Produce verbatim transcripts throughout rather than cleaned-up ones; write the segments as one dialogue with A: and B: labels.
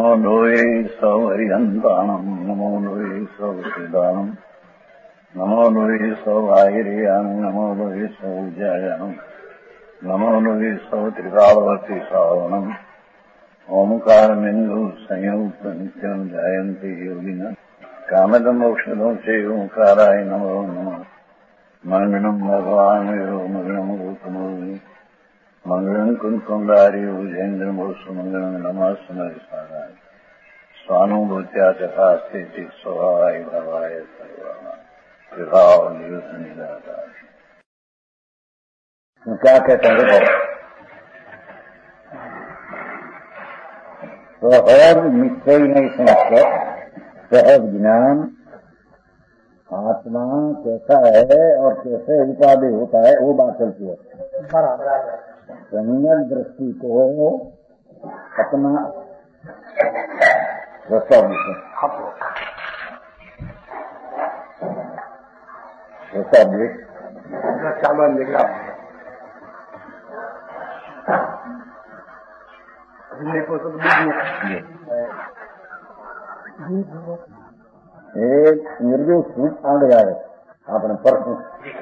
A: नमो लोये सौहरिहन्ताणम् नमो लोये सौसिदानम् नमो लोये सौभागिर्याम् नमो लोये सौजायाम् नमो लोये सौत्रिकालवती सावनम् ओंकारमिन्दु संयुक्त नित्यम् जायन्ति योगिनः कामदमोक्षदं चैव ओंकाराय नमो नमः मङ्गलम् भगवान् यो मङ्गलम् रूपमोहि मंगलम कुंकुंडारी उजेन्द्रमोसु मंगलम नमः सुनरिसाराय स्वानुभूत्या तथा स्थिति स्वभावाय भवाय विभाव निदाता। क्या कहते हैं सहज निश्चय नहीं समझते सहज ज्ञान आत्मा कैसा है और कैसे उपाधि होता है वो बात चलती है। बराबर सम्यक दृष्टि को अपना सामान निकला एक निर्दोष रूप आ गया है आपने परसों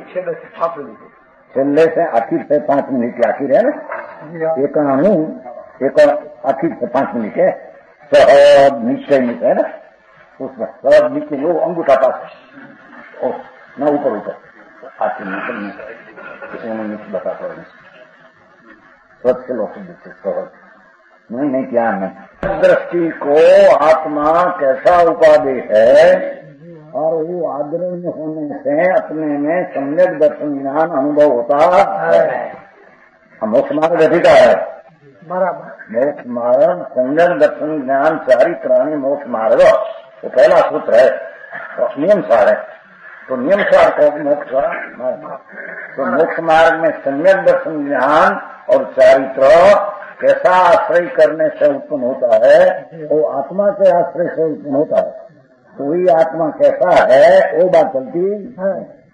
A: छेल्ले से आखिर से पांच मिनट की आखिर है ना एक अणु एक आखिर से पांच मिनट है सहज निश्चय मिनट है ना उसमें सहज नीचे वो अंगूठा पास है ना ऊपर ऊपर आखिर निकलने बताता हूँ स्वच्छ लोग सहज नहीं नहीं क्या नहीं दृष्टि को आत्मा कैसा उपाधि है और वो आदरणीय होने से अपने में सम्यक दर्शन ज्ञान अनुभव होता है। मोक्ष मार्ग अधिका है बराबर मोक्ष मार्ग सम्यक दर्शन ज्ञान चारित्राणी मोक्ष मार्ग वो पहला सूत्र है तो नियम सार है तो नियम सार को मोक्ष मार्ग तो मोक्ष मार्ग में सम्यक दर्शन ज्ञान और चारित्र कैसा आश्रय करने से उत्पन्न होता है वो आत्मा के आश्रय से उत्पन्न होता है। कोई आत्मा कैसा है वो बात चलती है।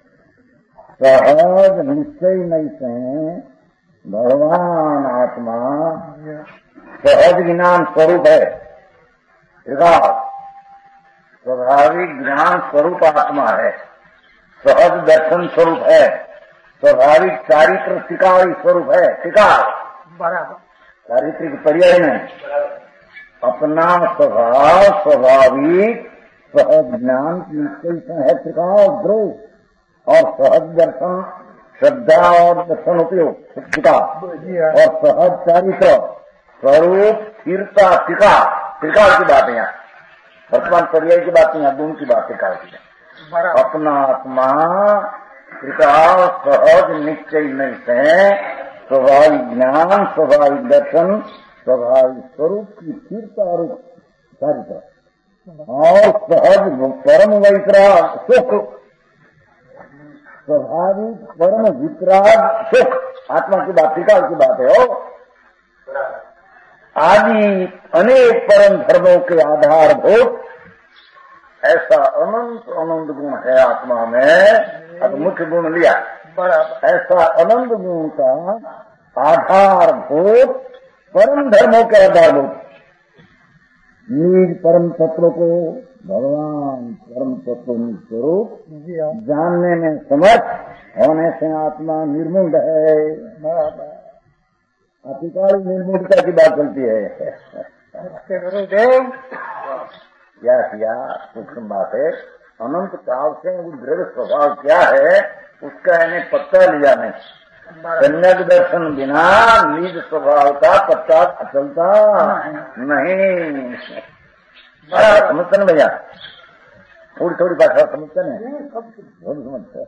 A: सहज निश्चय नहीं से भगवान आत्मा सहज ज्ञान स्वरूप है स्वाभाविक ज्ञान स्वरूप आत्मा है सहज दर्शन स्वरूप है स्वाभाविक चारित्र टिकावी स्वरूप है टिका बराबर चारित्रिक पर्याय नहीं अपना स्वभाव स्वाभाविक सहज ज्ञान निश्चय से है त्रिकाल ध्रुव और सहज दर्शन श्रद्धा और दर्शन उपयोग टिका और सहज चारित्र स्वरूप स्थिरता टिका त्रिकाल की बात है यहाँ वर्तमान पर्याय की बात यहाँ दोनों की बात त्रिकाल की अपना आत्मा त्रिकाल सहज निश्चय नहीं से स्वाभाविक ज्ञान स्वाभाविक दर्शन स्वाभाविक स्वरूप की स्थिरता रूप चारित्र और सहज परम वितराग सुख स्वाभाविक परम वितराग सुख आत्मा की बात त्रिकाल की बात है। आदि अनेक परम धर्मों के आधारभूत ऐसा अनंत अनंत गुण है आत्मा में। अब मुख्य गुण लिया ऐसा अनंत गुण का आधारभूत परम धर्मों के आधारभूत निज परम तत्व को भगवान परम तत्व स्वरूप जानने में समर्थ होने से आत्मा निर्मुंड है। अतिकाल निर्मुंडता की बात चलती है। क्या किया सूक्ष्म बात है अनंत काल से दृढ़ स्वभाव क्या है उसका इन्हें पत्ता लिया नहीं सम्यक दर्शन बिना निज स्वभाव का पत्ता चलता नहीं। समझते न भैया थोड़ी थोड़ी भाषा समझते न बहुत समझते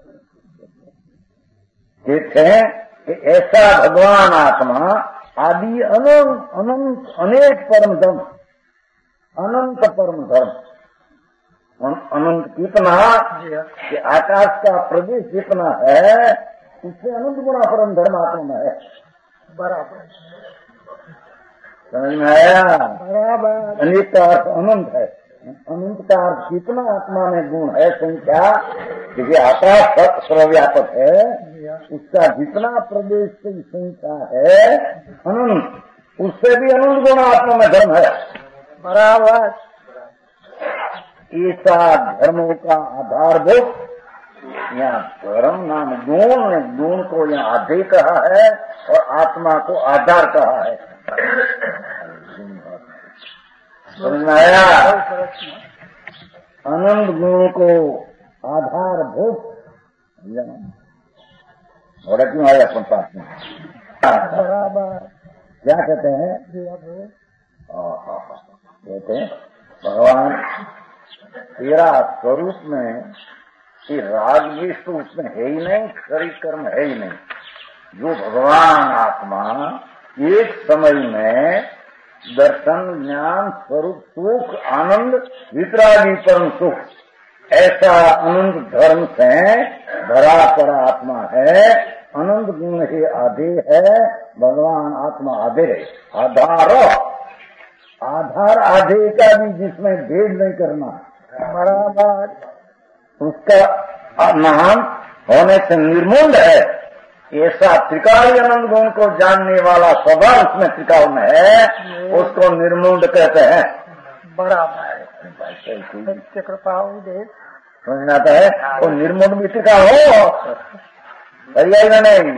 A: कहते हैं कि ऐसा भगवान आत्मा आदि अनंत अनंत अनेक परम धर्म अनंत परम धर्म अनंत कितना कि आकाश का प्रदेश जितना है उससे अनंत गुणा परम धर्म आत्मा में है। बराबर समझ में आया बराबर अनेक का अर्थ अनंत है अनंत का अर्थ कितना आत्मा में गुण है संख्या क्योंकि आकाश सर्वव्यापक है उसका जितना प्रदेश की संख्या है अनंत उससे भी अनंत गुण आत्मा में धर्म है।
B: बराबर।
A: ऐसा धर्मों का आधारभूत यहाँ धर्म नाम गुण, गुण को यहाँ आधे कहा है और आत्मा को आधार कहा है। समझ में आया? अनंत गुण को आधारभूत और क्यों आया अपन पास में?
B: बराबर।
A: क्या कहते हैं? कहते हैं भगवान तेरा स्वरूप में कि राग द्वेष तो उसमें है ही नहीं, शरीर कर्म है ही नहीं। जो भगवान आत्मा एक समय में दर्शन, ज्ञान, स्वरूप, सुख, आनंद, वितरागी परम सुख, ऐसा अनंत धर्म से भरा पर आत्मा है। अनंत गुण ही आधे है, भगवान आत्मा आधे है। आधार आधार आधे का भी जिसमें भेद नहीं करना, बराबर उसका नाम होने से निर्मूल है। ऐसा त्रिकाल अनंत गुण को जानने वाला स्वभाव उसमें त्रिकाल में है, उसको निर्मूल कहते हैं।
B: बराबर। कृपा
A: समझना आता है वो निर्मूल भी त्रिकाल हो, सही आएगा नहीं?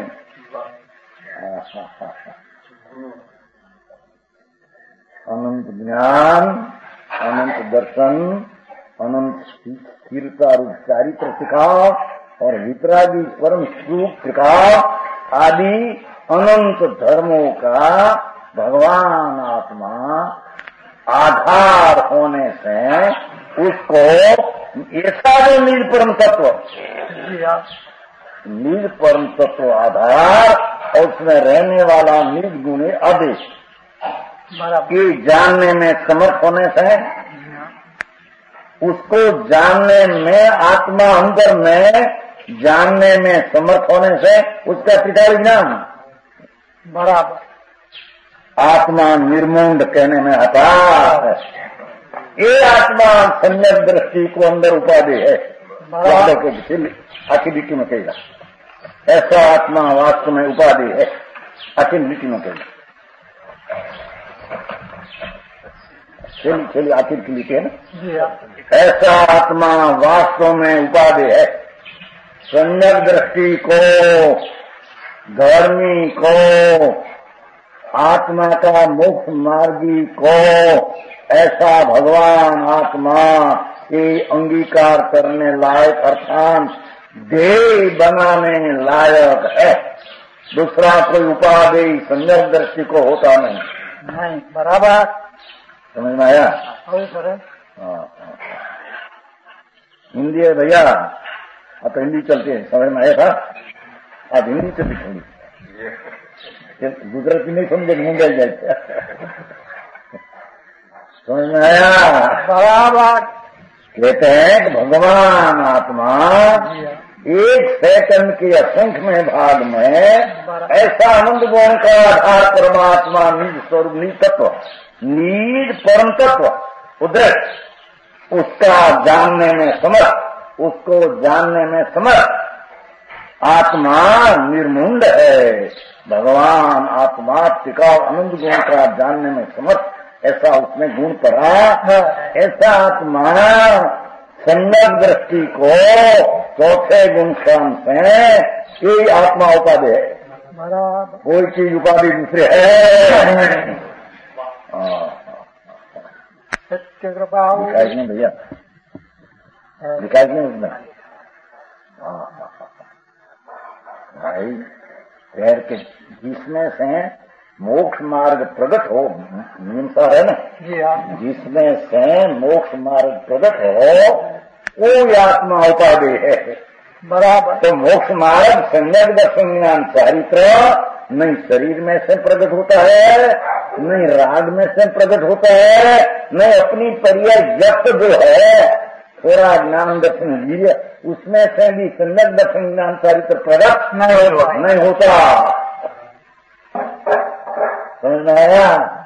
A: अनंत ज्ञान, अनंत दर्शन, अनंत स्थिरता रूप चारित्र त्रिकाल और वितरागी परम सुख त्रिकाल आदि अनंत धर्मों का भगवान आत्मा आधार होने से उसको ऐसा जो नील परम तत्व, नील परम तत्व आधार और उसमें रहने वाला नील गुण आदेश की जानने में समर्थ होने से उसको जानने में, आत्मा अंदर में जानने में समर्थ होने से उसका त्रिकाल ज्ञान
B: बराबर
A: आत्मा निर्मूंड कहने में आता है। ये आत्मा सम्यक दृष्टि को अंदर उपाधि है, अखिल लिखी में कहेगा ऐसा आत्मा वास्तव में उपाधि है, अखिल लिखी में कहेगा। चलिए चलिए आखिर की लिखे ना, ऐसा आत्मा वास्तव में उपाधि है। सम्यक दृष्टि को, धर्मी को, आत्मा का मोक्ष मार्गी को ऐसा भगवान आत्मा के अंगीकार करने लायक अर्थात देह बनाने लायक है। दूसरा कोई उपाधि सम्यक दृष्टि को होता नहीं।
B: नहीं, बराबर
A: समझ में आया?
B: सर।
A: हिंदी है भैया, अब तो हिंदी चलती है, समझ में आया था? आज हिंदी चलती थोड़ी, गुजराती नहीं समझे मुंबई जाए। समझ में आया?
B: बराबर।
A: कहते हैं कि भगवान आत्मा एक सेकंड के असंख्य भाग में ऐसा आनंद गुण का आधार परमात्मा निज स्वरूप निज तत्व निज परम तत्व उदृष्ट उसका जानने में समर्थ, उसको जानने में समर्थ आत्मा निर्मुंड है। भगवान आत्मा टिकाऊ अनंत गुण का जानने में समर्थ, ऐसा उसमें गुण पड़ा है। ऐसा आत्मा सम्यक दृष्टि को चौथे गुण शाम से कोई आत्मा उपाधि है, कोई चीज उपाधि दूसरे है। दिखाई नहीं भैया, दिखाई नहीं उसमें भाई पैर के जिसमें से मोक्ष मार्ग प्रकट हो, नियमसार है ना, जिसमें से मोक्ष मार्ग प्रकट हो वो आत्मा उपाधि है।
B: बराबर।
A: तो मोक्ष मार्ग सम्यक दर्शन ज्ञान चारित्र नहीं शरीर में से प्रकट होता है, नहीं राग में से प्रकट होता है, नहीं अपनी पर्याय व्यक्त जो है थोड़ा ज्ञान दर्शन वीर्य उसमें से भी सम्यक दर्शन ज्ञान चारित्र प्रकट नहीं होता। समझ में आया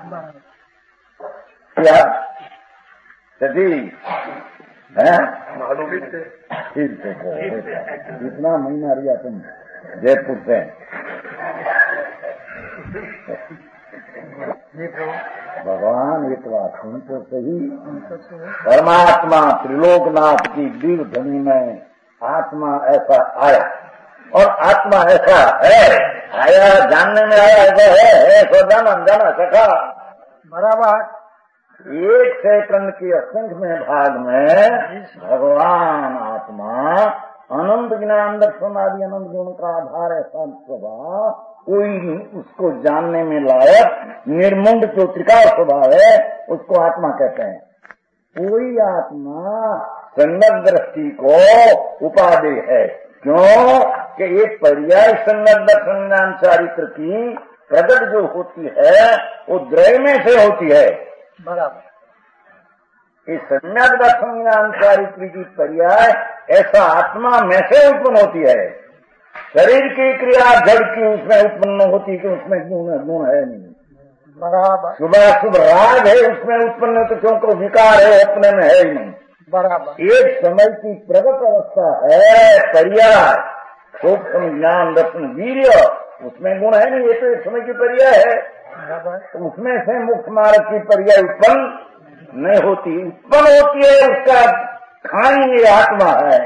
A: क्या? सती है ठीक है, इतना महीना रिया तुम जयपुर से। भगवान एक बात सुन तो सही, परमात्मा त्रिलोकनाथ की दिव्य ध्वनि में आत्मा ऐसा आया और आत्मा ऐसा है, आया जानने में आया ऐसा है, ऐसा जाना जाना सका
B: बराबर।
A: एक सेकंड के असंख्य में भाग में भगवान आत्मा अनंत ज्ञान दर्शन आदि अनंत गुण का आधार ऐसा स्वभाव, कोई नहीं उसको जानने में लायक निर्मुंड जो त्रिकाल स्वभाव है उसको आत्मा कहते हैं। कोई आत्मा संगत दृष्टि को उपादेय है, क्यों कि ये पर्याय संगत दर्शन ज्ञान चारित्र की प्रगट जो होती है वो द्रव्य में से होती है।
B: बराबर।
A: इस संज्ञक दर्शन ज्ञान चारित्र की पर्याय ऐसा आत्मा में से उत्पन्न होती है। शरीर की क्रिया जड़ की उसमें उत्पन्न होती कि उसमें गुण गुण है नहीं।
B: बराबर।
A: सुबह शुभ राग है उसमें उत्पन्न, तो क्योंकि विकार है अपने में है ही नहीं।
B: बराबर।
A: एक समय की प्रगत अवस्था है पर्याय सूक्ष्म ज्ञान दर्शन वीर्य, उसमें गुण है नहीं, ये तो एक समय की पर्याय है। तो उसमें से मुख्य मार्ग की पर्याय उत्पन्न नहीं होती, उत्पन्न होती है उसका खानी ये आत्मा है।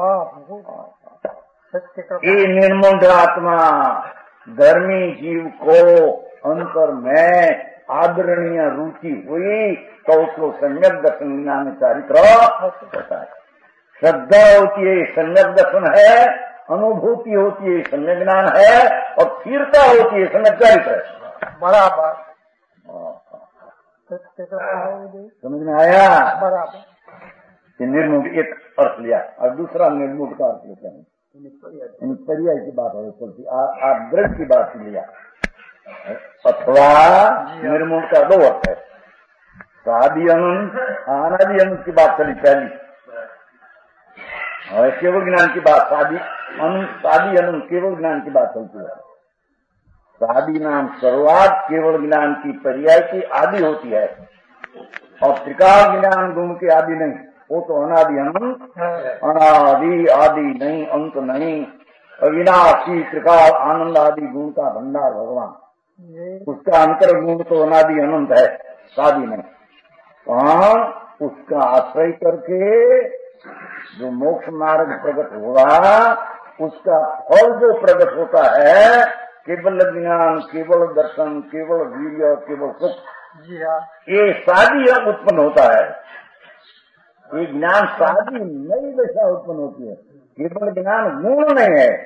A: ये निर्मुंड आत्मा धर्मी जीव को अंतर में आदरणीय रुचि हुई तो उसको सम्यक दर्शन ज्ञान चारित्र होता है। श्रद्धा होती है सम्यक दर्शन है, अनुभूति होती है सम्यक ज्ञान है, और स्थिरता होती है सम्यक चारित्र।
B: बराबर।
A: समझ में आया?
B: बराबर।
A: ये निर्मूढ़ एक अर्थ लिया और दूसरा निर्मूढ़ का अर्थ लेते हैं। पर्याय की बात हो चलती, आप दृढ़ की बात लिया अथवा निर्मूढ़ का दो अर्थ है। शादी अनंत अनादि अनंत की बात चली पहली, और केवल ज्ञान की बात शादी अनंत शादी अनंत केवल ज्ञान की बात चलती है। शादी नाम शुरुआत केवल ज्ञान की पर्याय की आदि होती है, और त्रिकाल ज्ञान गुण की आदि नहीं, वो तो अनादि अनंत, अनादि आदि नहीं, अंत नहीं, अविनाशी त्रिकाल आनंद आदि गुण का भंडार भगवान, उसका अंतर गुण तो अनादि अनंत है, शादी नहीं। कौन उसका आश्रय करके जो मोक्ष मार्ग प्रकट हुआ, उसका फल जो प्रकट होता है केवल ज्ञान, केवल दर्शन, केवल वीर्य, केवल सुख, ये शादी उत्पन्न होता है। ये ज्ञान शादी नई दशा उत्पन्न होती है, केवल ज्ञान गुण नहीं है।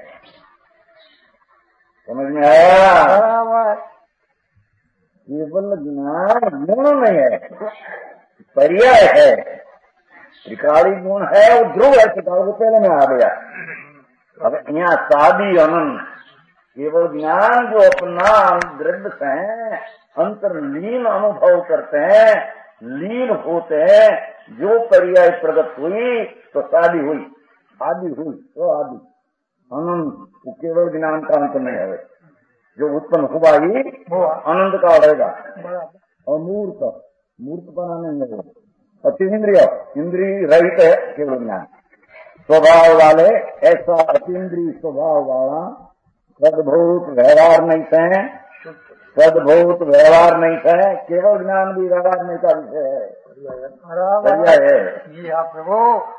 A: समझ में आया? केवल ज्ञान गुण नहीं है, पर्याय है। त्रिकाली गुण है, वो ध्रुव है, त्रिकाल को पहले में आ गया। अब यहाँ शादी अनंत केवल ज्ञान जो अपना दृढ़ से अंतर्लीन अनुभव करते हैं, लीन होते हैं, जो पर्याय प्रगट हुई तो शादी हुई, आदि हुई तो आदि अनंत, वो केवल ज्ञान का अंत नहीं है। जो उत्पन्न हुआ ही अनंत का रहेगा। और मूर्त मूर्त बनाने में अतीन्द्रिय इंद्रिय रहित है केवल ज्ञान स्वभाव वाले, ऐसा अतीन्द्रिय स्वभाव वाला सद्भूत व्यवहार नहीं है, सद्भूत व्यवहार नहीं है, केवल ज्ञान भी व्यवहार नहीं का विषय है, पर्याय है।
B: जी हाँ प्रभु,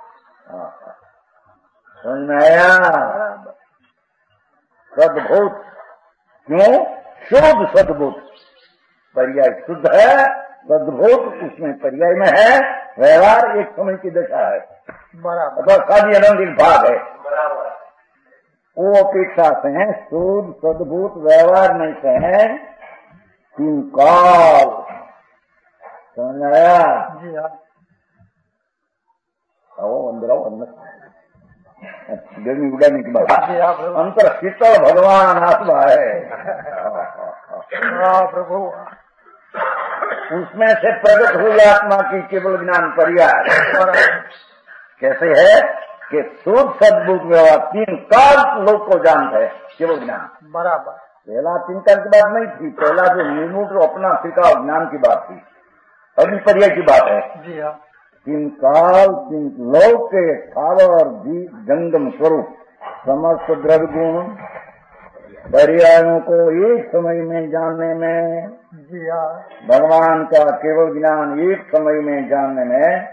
A: समझ में आया? सद्भूत क्यों? शुद्ध सद्भूत, पर्याय शुद्ध है, सद्भूत उसमें पर्याय में है, व्यवहार एक समय की दशा है,
B: बराबर।
A: शादी अनंत भाग है। वो अपेक्षा से है शुद्ध सद्भूत व्यवहार नहीं से है तीन काल। समझ आया?
B: जी हाँ।
A: आओ अंदर आओ, अंदर गर्मी उड़ाने की बात।
B: अंतर
A: शीतल भगवान आत्मा है
B: प्रभु,
A: उसमें से प्रकट हुई आत्मा की केवल ज्ञान पर्याय कैसे है कि शुद्ध सद्भूत व्यवहार तीन काल लोग को जानते हैं, केवल ज्ञान
B: बराबर।
A: पहला चिंतन की बात नहीं थी, पहला जो निर्मुट अपना त्रिकाल ज्ञान की बात थी, अभी पर्याय की बात है।
B: जी हाँ।
A: तीन काल तीन लोक के स्थावर जी जंगम स्वरूप समस्त द्रव्य गुण पर्यायों को एक समय में जानने में,
B: जी हाँ,
A: भगवान का केवल ज्ञान एक समय में जानने में,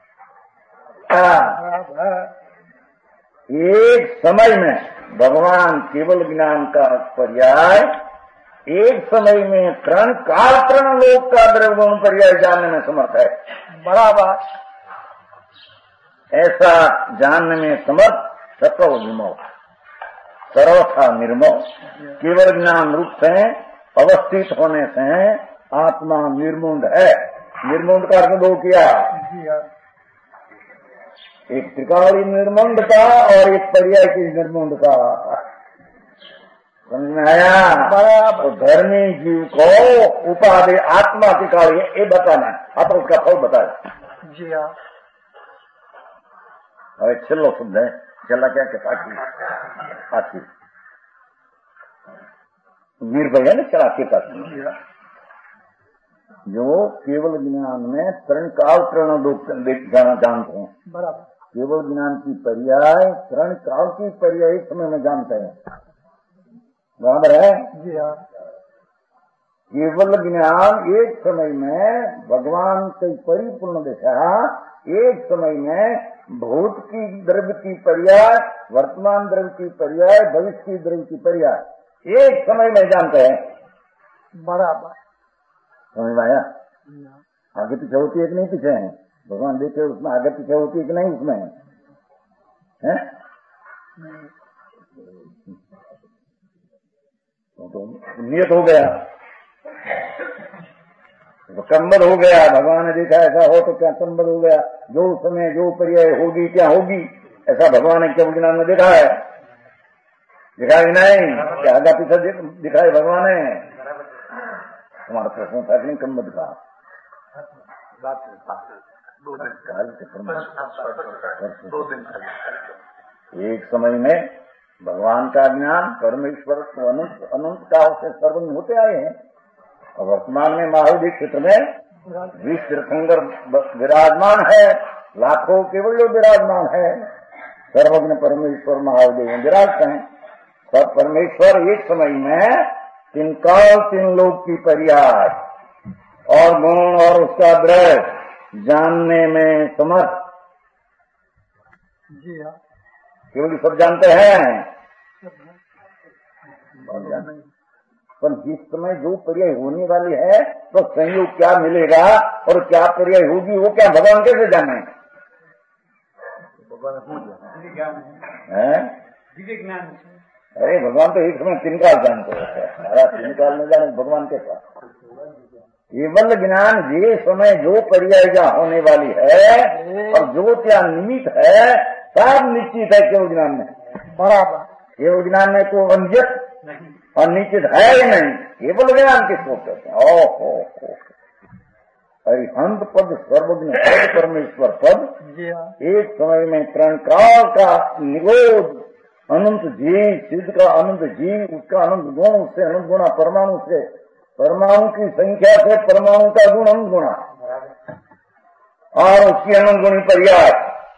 A: एक समय में भगवान केवल ज्ञान का पर्याय एक समय में त्रण काल त्रण लोक का द्रव्य पर्याय जानने में समर्थ है।
B: बराबर।
A: ऐसा जानने में समर्थ सत्व निर्मोह, सर्वथा निर्मोह, केवल ज्ञान रूप से अवस्थित होने से आत्मा निर्मुंड है। निर्मुंड का अर्थ दो किया, एक त्रिकाली निर्मुंडता और एक पर्याय की निर्मुंडता। समझ में आया? तो धर्मी जीव को उपाधि आत्मा की काली ये बताना है, आप उसका फल बताए।
B: जी हाँ।
A: अरे चलो शब्द है, चला क्या कहता आखिर निर्भय है ना, चला के पास जो केवल ज्ञान में तरण काल तरण लोग जाना जानते हैं।
B: बराबर।
A: केवल ज्ञान की पर्याय तरण काल की पर्याय समय में जानते हैं। बराबर है?
B: जी हाँ।
A: केवल ज्ञान एक समय में भगवान की परिपूर्ण दिशा, एक समय में भूत की द्रव्य की पर्याय, वर्तमान द्रव्य की पर्याय, भविष्य की द्रव्य की पर्याय एक समय में जानते हैं।
B: बराबर।
A: समझ में आया? आगे पीछे होती है कि नहीं पीछे है? भगवान देखे उसमें आगे पीछे होती है कि नहीं उसमें है? तो नियत हो गया, संबद्ध हो गया। भगवान ने देखा ऐसा हो तो क्या संबद्ध हो गया, जो समय जो पर्याय होगी क्या होगी, ऐसा भगवान ने केवल ज्ञान में देखा है। दिखाया कि नहीं? क्या आगा पीछे दिखाए भगवान ने? हमारा प्रश्न था कि नहीं संबद्ध का एक समय में भगवान का ज्ञान परमेश्वर को अनंत अनंत काल से सर्वज्ञ होते आए हैं। और वर्तमान में महावीर क्षेत्र में विश्व तीर्थंकर विराजमान है, लाखों केवल जो विराजमान है, सर्वज्ञ परमेश्वर महादेव विराजते हैं। सब परमेश्वर एक समय में तीन काल तीन लोक की पर्याय और गुण और उसका द्रव्य जानने में समर्थ।
B: जी हाँ।
A: केवल सब जानते हैं, पर जिस समय जो पर्याय होने वाली है तो संयोग क्या मिलेगा और क्या पर्याय होगी वो क्या भगवान कैसे जाने? अरे भगवान तो एक समय तीन काल जानते हैं, तीन काल में जाने भगवान के साथ केवल ज्ञान ये समय जो पर्याय जहाँ होने वाली है और जो क्या निमित्त है सब निश्चित है केवल ज्ञान में।
B: बराबर।
A: केवल ज्ञान में कोई अंजत और निश्चित है ही नहीं, केवल ज्ञान किसको कहते हैं? ओहो अरिहंत पद सर्वज्ञ पद परमेश्वर पद एक समय में त्रण काल का निगोद अनंत जीव, सिद्ध का अनंत जीव, उसका अनंत गुण, उससे अनंत गुणा परमाणु से, परमाणु की संख्या से परमाणु का गुण अनंत गुणा और उसकी अनंत गुणी पर्याय,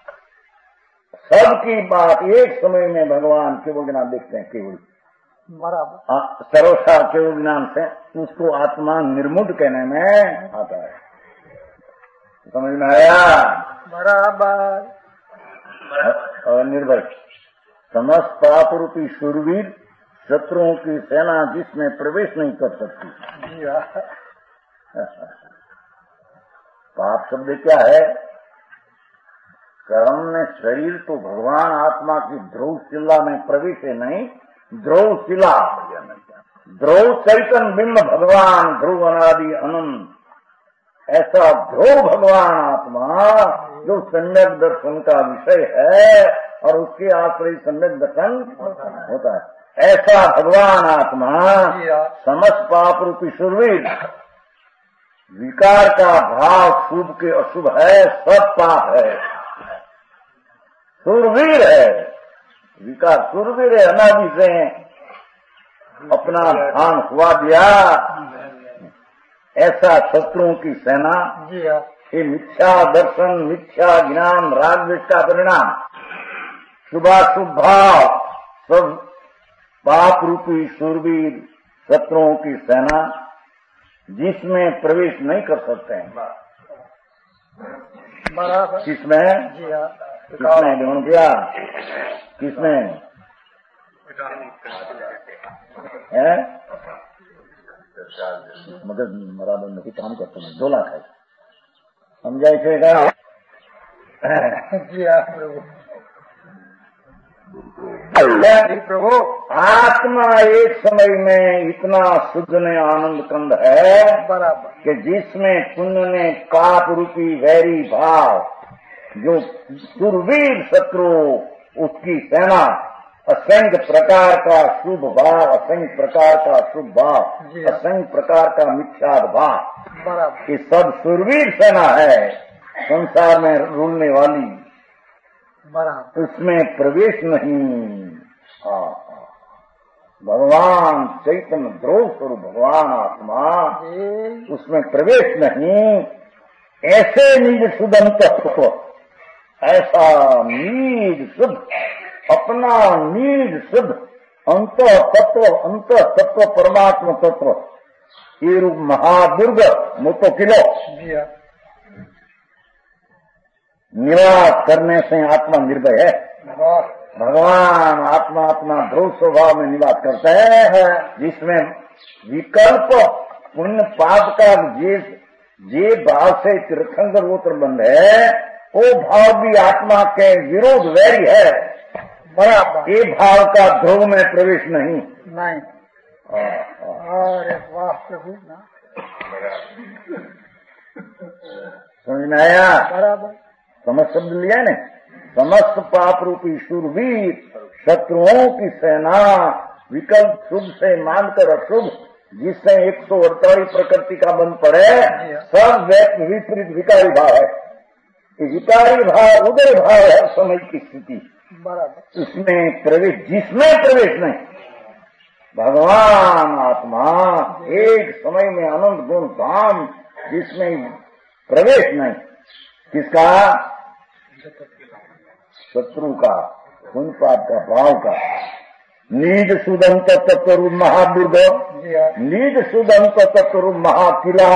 A: सबकी बात एक समय में भगवान केवल ज्ञान देखते हैं। केवल
B: बराबर।
A: सर्वथा केवल ज्ञान से उसको आत्मा निर्मुक्त कहने में आता है। समझ में आया?
B: बराबर।
A: और निर्भय समस्त पाप रूपी शूरवीर शत्रुओं की सेना जिसमें प्रवेश नहीं कर सकती। पाप शब्द क्या है? कर्म में शरीर तो भगवान आत्मा की ध्रुव शिला में प्रवेश है नहीं, ध्रुव शिला, ध्रुव चैतन्य बिंब भगवान ध्रुव अनादि अनंत, ऐसा ध्रुव भगवान आत्मा जो सम्यक दर्शन का विषय है और उसके आश्रय सम्यक दर्शन होता है, ऐसा भगवान आत्मा समस्त पाप रूपी शूरवीर, विकार का भाव शुभ के अशुभ है, सब पाप है, शूरवीर है, विकार शूरवीर है, अनादि से अपना भान हुआ दिया, ऐसा शत्रुओं की सेना। ये मिथ्या दर्शन, मिथ्या ज्ञान, राग द्वेष का परिणाम, शुभाशुभ भाव सब पाप रूपी शूरवीर शत्रुओं की सेना जिसमें प्रवेश नहीं कर सकते हैं।
B: बराबर।
A: किसमें?
B: जी हाँ।
A: किसमें ध्यान किया? किसमें है? मगर बराबर नहीं काम करते हैं, दो लाख है समझा इसेगा?
B: जी हाँ प्रभु।
A: प्रभु आत्मा एक समय में इतना शुद्ध ने आनंद कंद है
B: बराबर
A: कि जिसमें पुण्य ने पाप रूपी वैरी भाव जो सुरवीर शत्रु उसकी सेना असंख्य प्रकार का शुभ भाव, असंख्य प्रकार का शुभ भाव, असंख्य प्रकार का मिथ्या भाव,
B: बराबर
A: ये सब सुरवीर सेना है संसार में रूलने वाली,
B: बराबर
A: उसमें प्रवेश नहीं। भगवान चैतन्य द्रोह स्वरूप भगवान आत्मा उसमें प्रवेश नहीं। ऐसे निज शुद्ध अंतत्व, ऐसा निज शुद्ध अपना निज शुद्ध अंत तत्व, अंत तत्व परमात्मा तत्व ये रूप महादुर्ग मोतो किलो निवास करने से आत्मा निर्भय है। भगवान आत्मा अपना ध्रुव स्वभाव में निवास करते हैं जिसमें विकल्प पुण्य पाप का जे जे भाव से तीर्थंकर गोत्र बंध है वो भाव भी आत्मा के विरोध वैरी है। बराबर ये भाव का ध्रुव में प्रवेश नहीं।
B: नहीं। अरे वाह प्रभु ना
A: समझ में आया?
B: बराबर
A: समस्त शब्द लिया ने समस्त पाप रूपी शूरवीर शत्रुओं की सेना विकल्प शुभ से मानकर अशुभ जिससे एक सौ अड़तालीस प्रकृति का बंध पड़े सब विपरीत विकारी भाव है। विकारी भाव उदय भाव है समय की स्थिति।
B: बराबर
A: उसमें प्रवेश जिसमें प्रवेश नहीं। भगवान आत्मा एक समय में आनंद गुण धाम जिसमें प्रवेश नहीं। किसका? शत्रु का, पुण्य पाप का, भाव का। निज सुदंत तत्व महादुर्ग, निज सुदंत तत्व महाकिला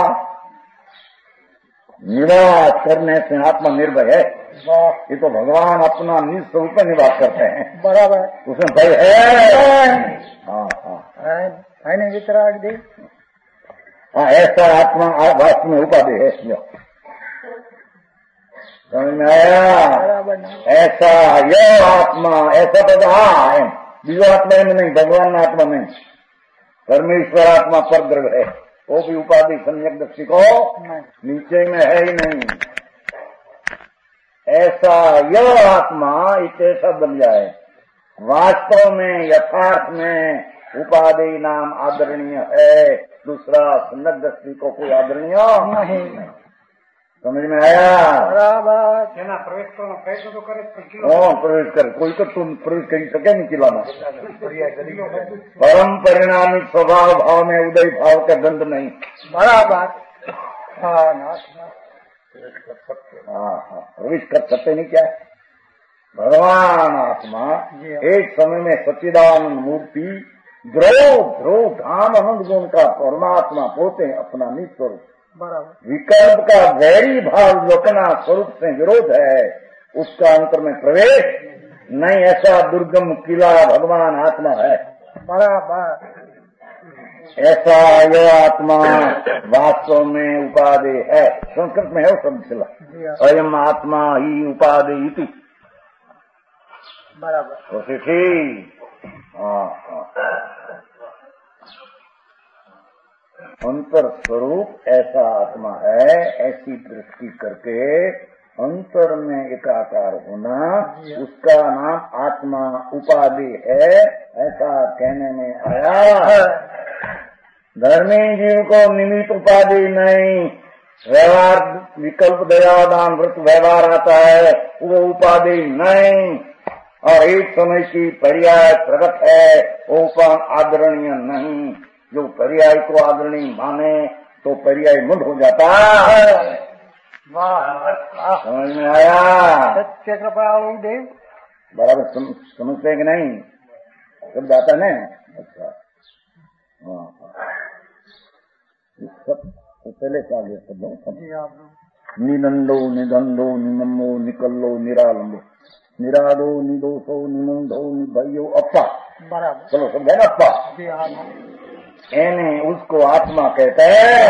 A: निवास करने से आत्मा निर्भय है। ये तो भगवान अपना निज स्वरूप में निवास करते हैं।
B: बराबर
A: उसमें भय है। हाँ हाँ
B: है नहीं वितराग दे।
A: हाँ ऐसा आत्मा वास्तव में उपाधि है। समझ में आया? ऐसा यह आत्मा ऐसा पद हाँ है बीजो आत्मा में नहीं, भगवान आत्मा में परमेश्वर आत्मा पर द्रव्य है वो भी उपाधि सम्यक दृष्टि को नीचे में है ही नहीं। ऐसा यह आत्मा एक ऐसा बन जाए वास्तव में यथार्थ में उपाधि नाम आदरणीय है, दूसरा सम्यक दृष्टि को कोई आदरणीय नहीं। समझ में आया?
B: बराबर प्रवेश करो प्रयत्न तो करे
A: हाँ प्रवेश करे कोई तो तुम प्रवेश कर सके नहीं चिल्लाना। परम परिणामी स्वभाव भाव में उदय भाव का गंध नहीं।
B: बराबर हाँ
A: हाँ प्रवेश कर सकते नहीं क्या? भगवान आत्मा एक समय में सच्चिदानंद मूर्ति ध्रुव ध्रुव धाम आनंद गुण का परमात्मा पोते अपना निज स्वरूप।
B: बराबर
A: विकल्प का वैरी भाव लोकना स्वरूप से विरोध है उसका अंतर में प्रवेश नहीं। ऐसा दुर्गम किला भगवान आत्मा है।
B: बराबर
A: ऐसा यह आत्मा वास्तव में उपाधि है। संस्कृत में है वो शब्द सिला अयम आत्मा ही उपाधि इति।
B: बराबर
A: हाँ हाँ अंतर स्वरूप ऐसा आत्मा है। ऐसी दृष्टि करके अंतर में एकाकार होना उसका नाम आत्मा उपाधि है ऐसा कहने में आया। धर्मी जीव को निमित्त उपाधि नहीं। व्यवहार विकल्प दयादान व्रत व्यवहार आता है वो उपाधि नहीं। और एक समय की पर्याय प्रगट है वो आदरणीय नहीं। जो पर्याय को आदरणीय माने तो पर्याय मुंड हो जाता है। समझ में आया?
B: सत्य कृपालु देव
A: बराबर समझते कि नहीं? शब्द आता है ना। अच्छा हाँ सब तो पहले से आगे शब्द निनंदो निधंदो निनमो निकल्लो निरालंबो निरादो निदोषो निमुंदो निभयो अप्पा।
B: बराबर
A: चलो समझे ना अप्पा। एने उसको आत्मा कहते हैं।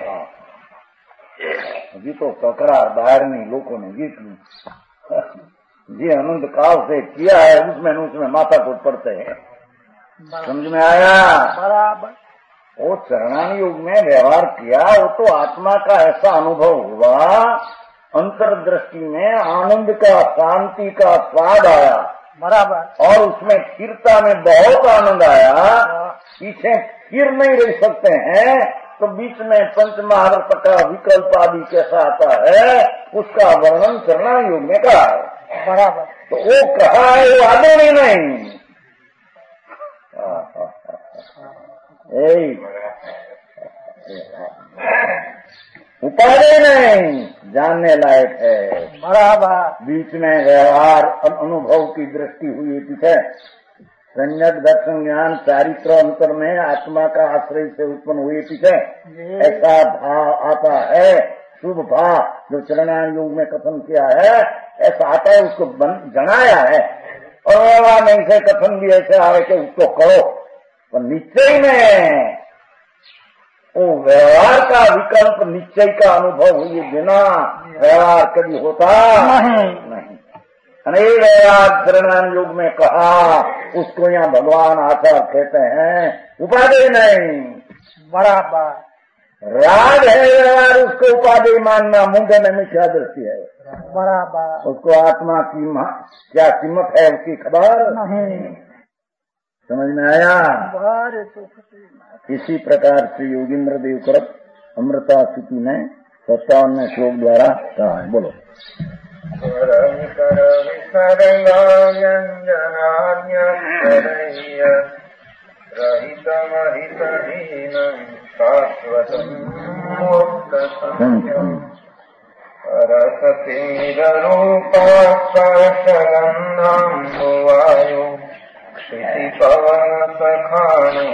A: गीतो तकरार बाहर नहीं लोगों ने गीत जी अनंत काल से किया है उसमें उसमें माता को पढ़ते हैं। समझ में आया?
B: बराबर।
A: वो चरणानी युग में व्यवहार किया वो तो आत्मा का ऐसा अनुभव हुआ अंतर्दृष्टि में आनंद का शांति का स्वाद आया।
B: बराबर।
A: और उसमें स्थिरता में बहुत आनंद आया। पीछे स्थिर नहीं रह सकते हैं तो बीच में पंच महारत का विकल्प आदि कैसा आता है उसका वर्णन चरणानी युग में कहा है।
B: बराबर।
A: तो वो कहा है वो आदरणीय नहीं। उपाधि नहीं जानने लायक है।
B: बराबर।
A: बीच में व्यवहार अनुभव की दृष्टि हुई पीछे संयत दर्शन ज्ञान चारित्र अंतर में आत्मा का आश्रय से उत्पन्न हुए पीछे ऐसा भाव आता है। शुभ भाव जो चरणान योग में कथन किया है ऐसा आता है उसको जनाया है। और व्यवहार में इसे कथन भी ऐसे आए कि उसको करो तो निश्चय में वो व्यवहार का विकल्प निश्चय का अनुभव हुए बिना व्यवहार कभी होता नहीं, नहीं। अनेक व्यवहार चरणान योग में कहा उसको यहाँ भगवान आचार कहते हैं उपाधि नहीं।
B: बराबर।
A: राग है व्यवहार उसको उपाधि मानना मुंडे में मिथ्या दृष्टि है।
B: बराबर।
A: उसको आत्मा की क्या कीमत है उसकी खबर
B: नहीं।
A: समझ में आया?
B: तो
A: इसी प्रकार से योगींद्र देव करत अमृता स्थिति में सत्तावनवें श्लोक द्वारा कहा है। बोलो
C: वायु क्षिति पवन सखाणु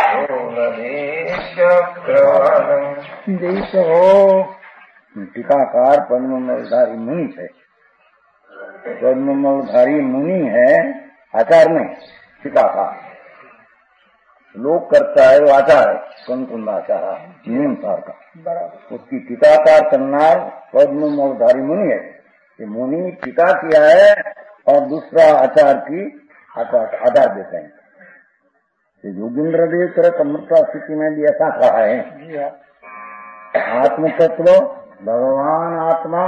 A: टीकाकार पद्ममलधारी मुनि है। पद्ममलधारी मुनि है आचार नहीं टीकाकार। लोग करता है वो आचार है कंकुंद आचार नियम सार का। उसकी टीकाकार करना पद्ममलधारी मुनि है। ये मुनि टीका किया है और दूसरा आचार की आधार देते हैं। योगींद्र देव तरह अमृता स्थिति में भी ऐसा कहा है। आत्म तत्व भगवान आत्मा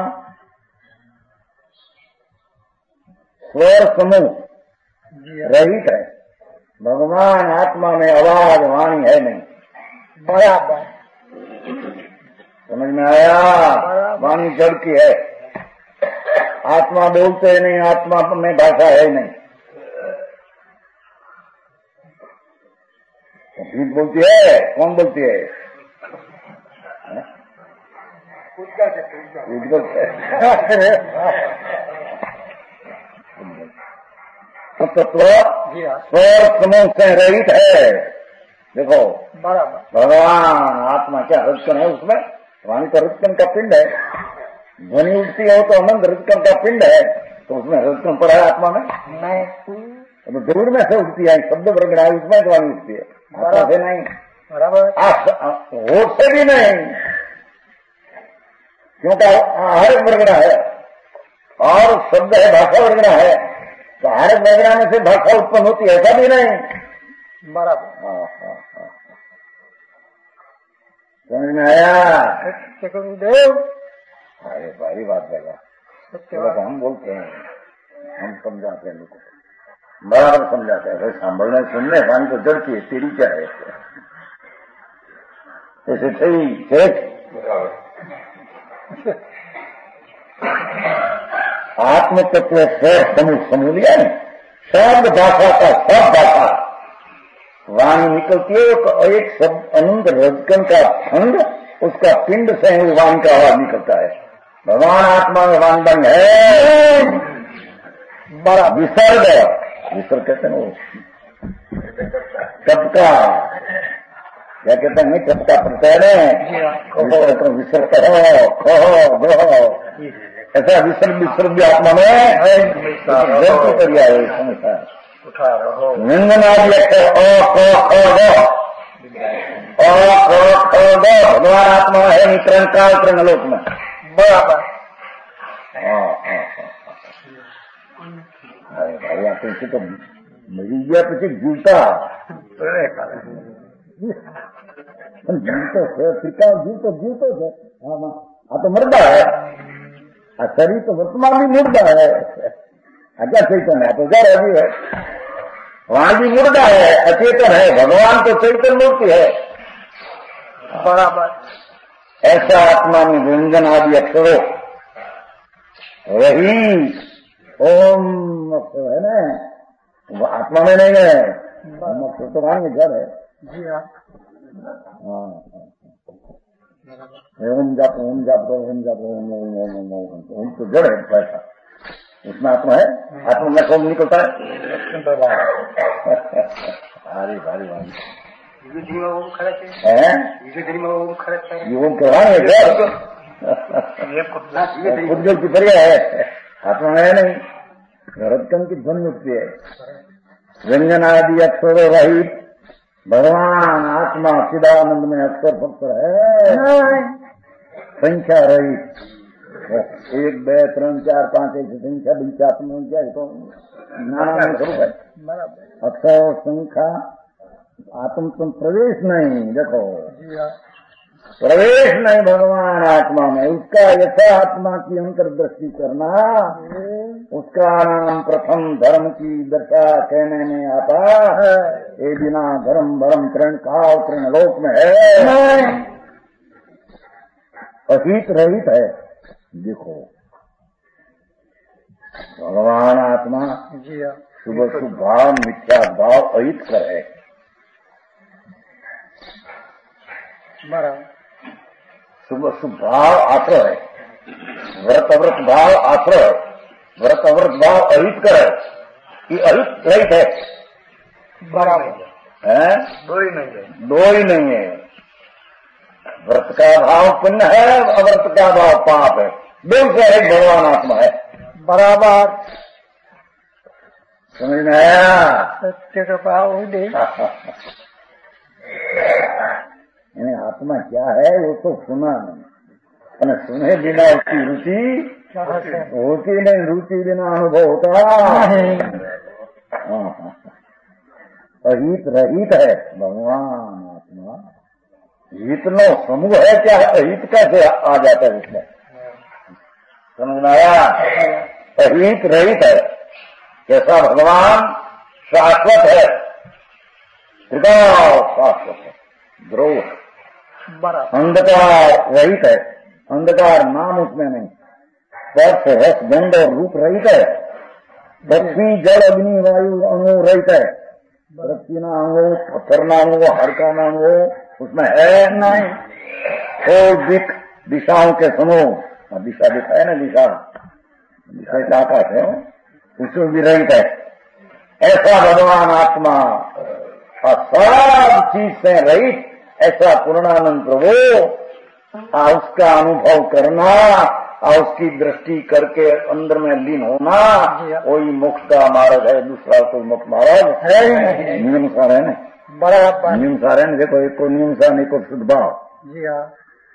A: स्वर समूह रहित है। भगवान आत्मा में आवाज वाणी है नहीं।
B: बराबर।
A: समझ में आया? वाणी जड़ की है। आत्मा बोलते नहीं आत्मा में भाषा है नहीं। झूठ बोलती है कौन बोलती है? तत्व स्वर समूह से रहित है। देखो
B: बराबर।
A: भगवान आत्मा क्या हृदकन है उसमें? वाणी तो हृदकन का पिंड है। ध्वनि उठती है तो अनंत हृदकन का पिंड है तो उसमें हृदकन पड़ा है आत्मा में
B: नहीं।
A: तो जरूर में से उठती है शब्द वर्ग है उसमें तो वाणी उठती है आत्मा से नहीं।
B: बराबर।
A: होठ से भी नहीं क्योंकि हर वर्गना है और शब्द है भाषा वर्गना है तो हर वर्गना में से भाषा उत्पन्न होती है ऐसा भी नहीं।
B: बराबर।
A: हाँ हाँ हाँ समझ में आया?
B: गुरुदेव
A: अरे भारी बात लगा हम बोलते हैं हम समझाते हैं लोगों को बराबर समझाते हैं। भाई सांभळने सुनने वाणी तो जड़ की तेरी क्या है ऐसे सही ठीक। आत्म तत्व से समूह समूह लिया नहीं शब्द भाषा का सब भाषा वाणी निकलती है तो एक शब्द अनंत रजकन का खंड उसका पिंड से ही वाणी का आवाज निकलता है। भगवान आत्मा में वाणी बंद है। बड़ा विसर्ग विसर्ग कहते हैं वो टपका क्या कहते हैं टपका प्रत्यय विसर्ग कहो कहो गहो ऐसा विसर्ग विसर्ग भी आत्मा में करिया है संसार व्यंजनादि भगवान आत्मा है नितरण काल त्रिलोक में
B: बराबर।
A: अरे भाई आप इसे तो मरी गया પછી जीवता जीवतो है त्रिकाल जीवतो जीवतो है आ तो मरदा है आ शरीर तो वर्तमान में मुर्दा है अच्छा चैतन्य है तो जड़ अभी है वहां भी मुर्दा है अचेतन है भगवान तो चैतन्य मूर्ति है
B: बराबर।
A: ऐसा आत्मा में व्यंजन आदि अक्षरों वही ओम है ना वो आत्मा में नहीं है तो वहां जड़ है
B: जी हाँ
A: ओम जाप ओम जाप ओम जाप ओम ओम ओम ओम ओम ओम तो जड़ है पैसा उसमें आत्मा है आत्मा में कौन निकलता है भारी भारी भारी ओम करवा खुद की बढ़िया है आत्मा है नहीं रत्कन की ध्वनि उठती है व्यंजन आदि अक्षर रहित भगवान आत्मा चिदानंद में अक्षर पत्थर है संख्या रहित एक बे त्रन चार पांच ऐसी संख्या बीच आत्मा क्या है तो नाना में स्वरूप है अक्षर संख्या आत्म तुम प्रवेश नहीं देखो प्रवेश नहीं भगवान आत्मा में उसका यथा आत्मा की अंतर्दृष्टि करना उसका नाम प्रथम धर्म की दशा कहने में आता है ये बिना धर्म भरम तृण काल तृण लोक में है अहित रहित है। देखो भगवान आत्मा शुभ शुभ भाव मिथ्या भाव अहित कर है शुभ शुभ भाव आश्रय है व्रत अव्रत भाव आश्रय व्रत अव्रत भाव अहित कर है ये अहित रहित है
B: बराबर
A: है
B: दो ही नहीं है
A: दो ही नहीं है व्रत का भाव पुण्य है अव्रत का भाव पाप है दो से एक भगवान आत्मा है
B: बराबर
A: समझ में आया
B: सत्य का भाव दे
A: आत्मा क्या है वो तो सुना नहीं और सुने बिना उसकी रुचि होती नहीं रुचि बिना अनुभव होता अहित रहित है भगवान आत्मा हित नो समूह है क्या है अहित कैसे आ जाता है उसमें समझ में आया अहित रहित है कैसा भगवान शाश्वत है शाश्वत है द्रोह अंधकार रहित है अंधकार नाम उसमें नहीं स्पर्श रस गंध और रूप रहित है पृथ्वी जल अग्नि वायु अणु रहित है पृथ्वी ना अणु पत्थर ना अणु हर का ना अणु उसमें है नहीं और दिख दिशाओं के समूह दिशा दिखा है ना दिशा दिशा का आकाश है उसमें भी रहित है ऐसा भगवान आत्मा सब चीज से रहित ऐसा पूर्णानंद प्रभु उसका अनुभव करना और उसकी दृष्टि करके अंदर में लीन होना वही मोक्ष का मार्ग है दूसरा कोई मुक्त मार्ग है नियम सार है ना बराबर नियम सार है ना देखो एक को नियम सार एक को शुद्ध भाव
B: जी हाँ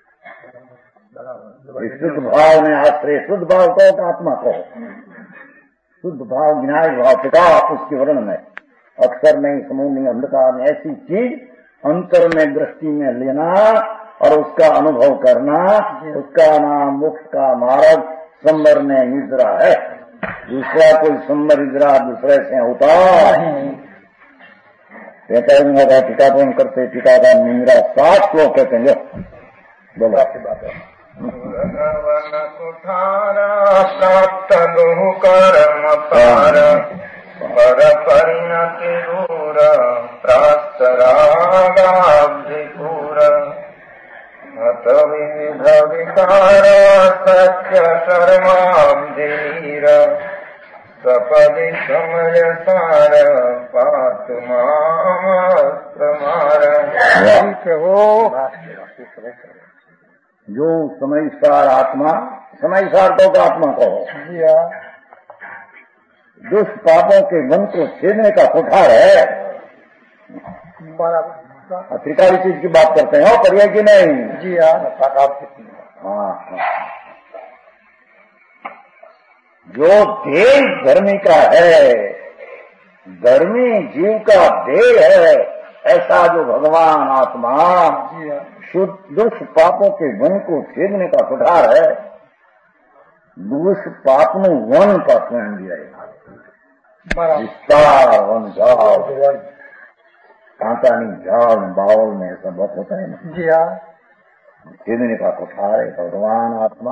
A: शुद्ध भाव में आश्रय शुद्ध भाव को आत्मा को शुद्ध भाव विनायक भाव पिता उसके वर्ण में अक्सर नहीं समूह नहीं अंधकार में ऐसी चीज अंतर में दृष्टि में लेना और उसका अनुभव करना उसका नाम मोक्ष का मार्ग संबर में निजरा है दूसरा कोई संबर निजरा दूसरे से होता होगा टीकाकरण करते टीका का निजरा सात श्लोक कहते हैं जो बोलो आपकी बात है
C: प्राप्त लोह कर्म पार पर परिणति दूर प्रास्तरागाब्धिपूर मत विविध विकार सख्य शर्माब्धिर सपदि समय सार पात मार।
A: जो समय सार आत्मा, समय सार तो का आत्मा कहो, दुष्ट पापों के मन को छेदने का कुठार है। त्रिकाली चीज की बात करते हैं और पर्याय की नहीं।
B: जी हाँ।
A: हाँ, जो देह धर्मी का है, धर्मी जीव का देह है, ऐसा जो भगवान आत्मा शुद्ध दुष्ट पापों के वन को छेदने का कुठार है। दुष्ट पाप नु वन का स्वयं दिया विस्तार वन जाल कांतानी झाड़ बावल में ऐसा बहुत होता है ना।
B: जी हाँ।
A: छेदने का कुठार है भगवान आत्मा,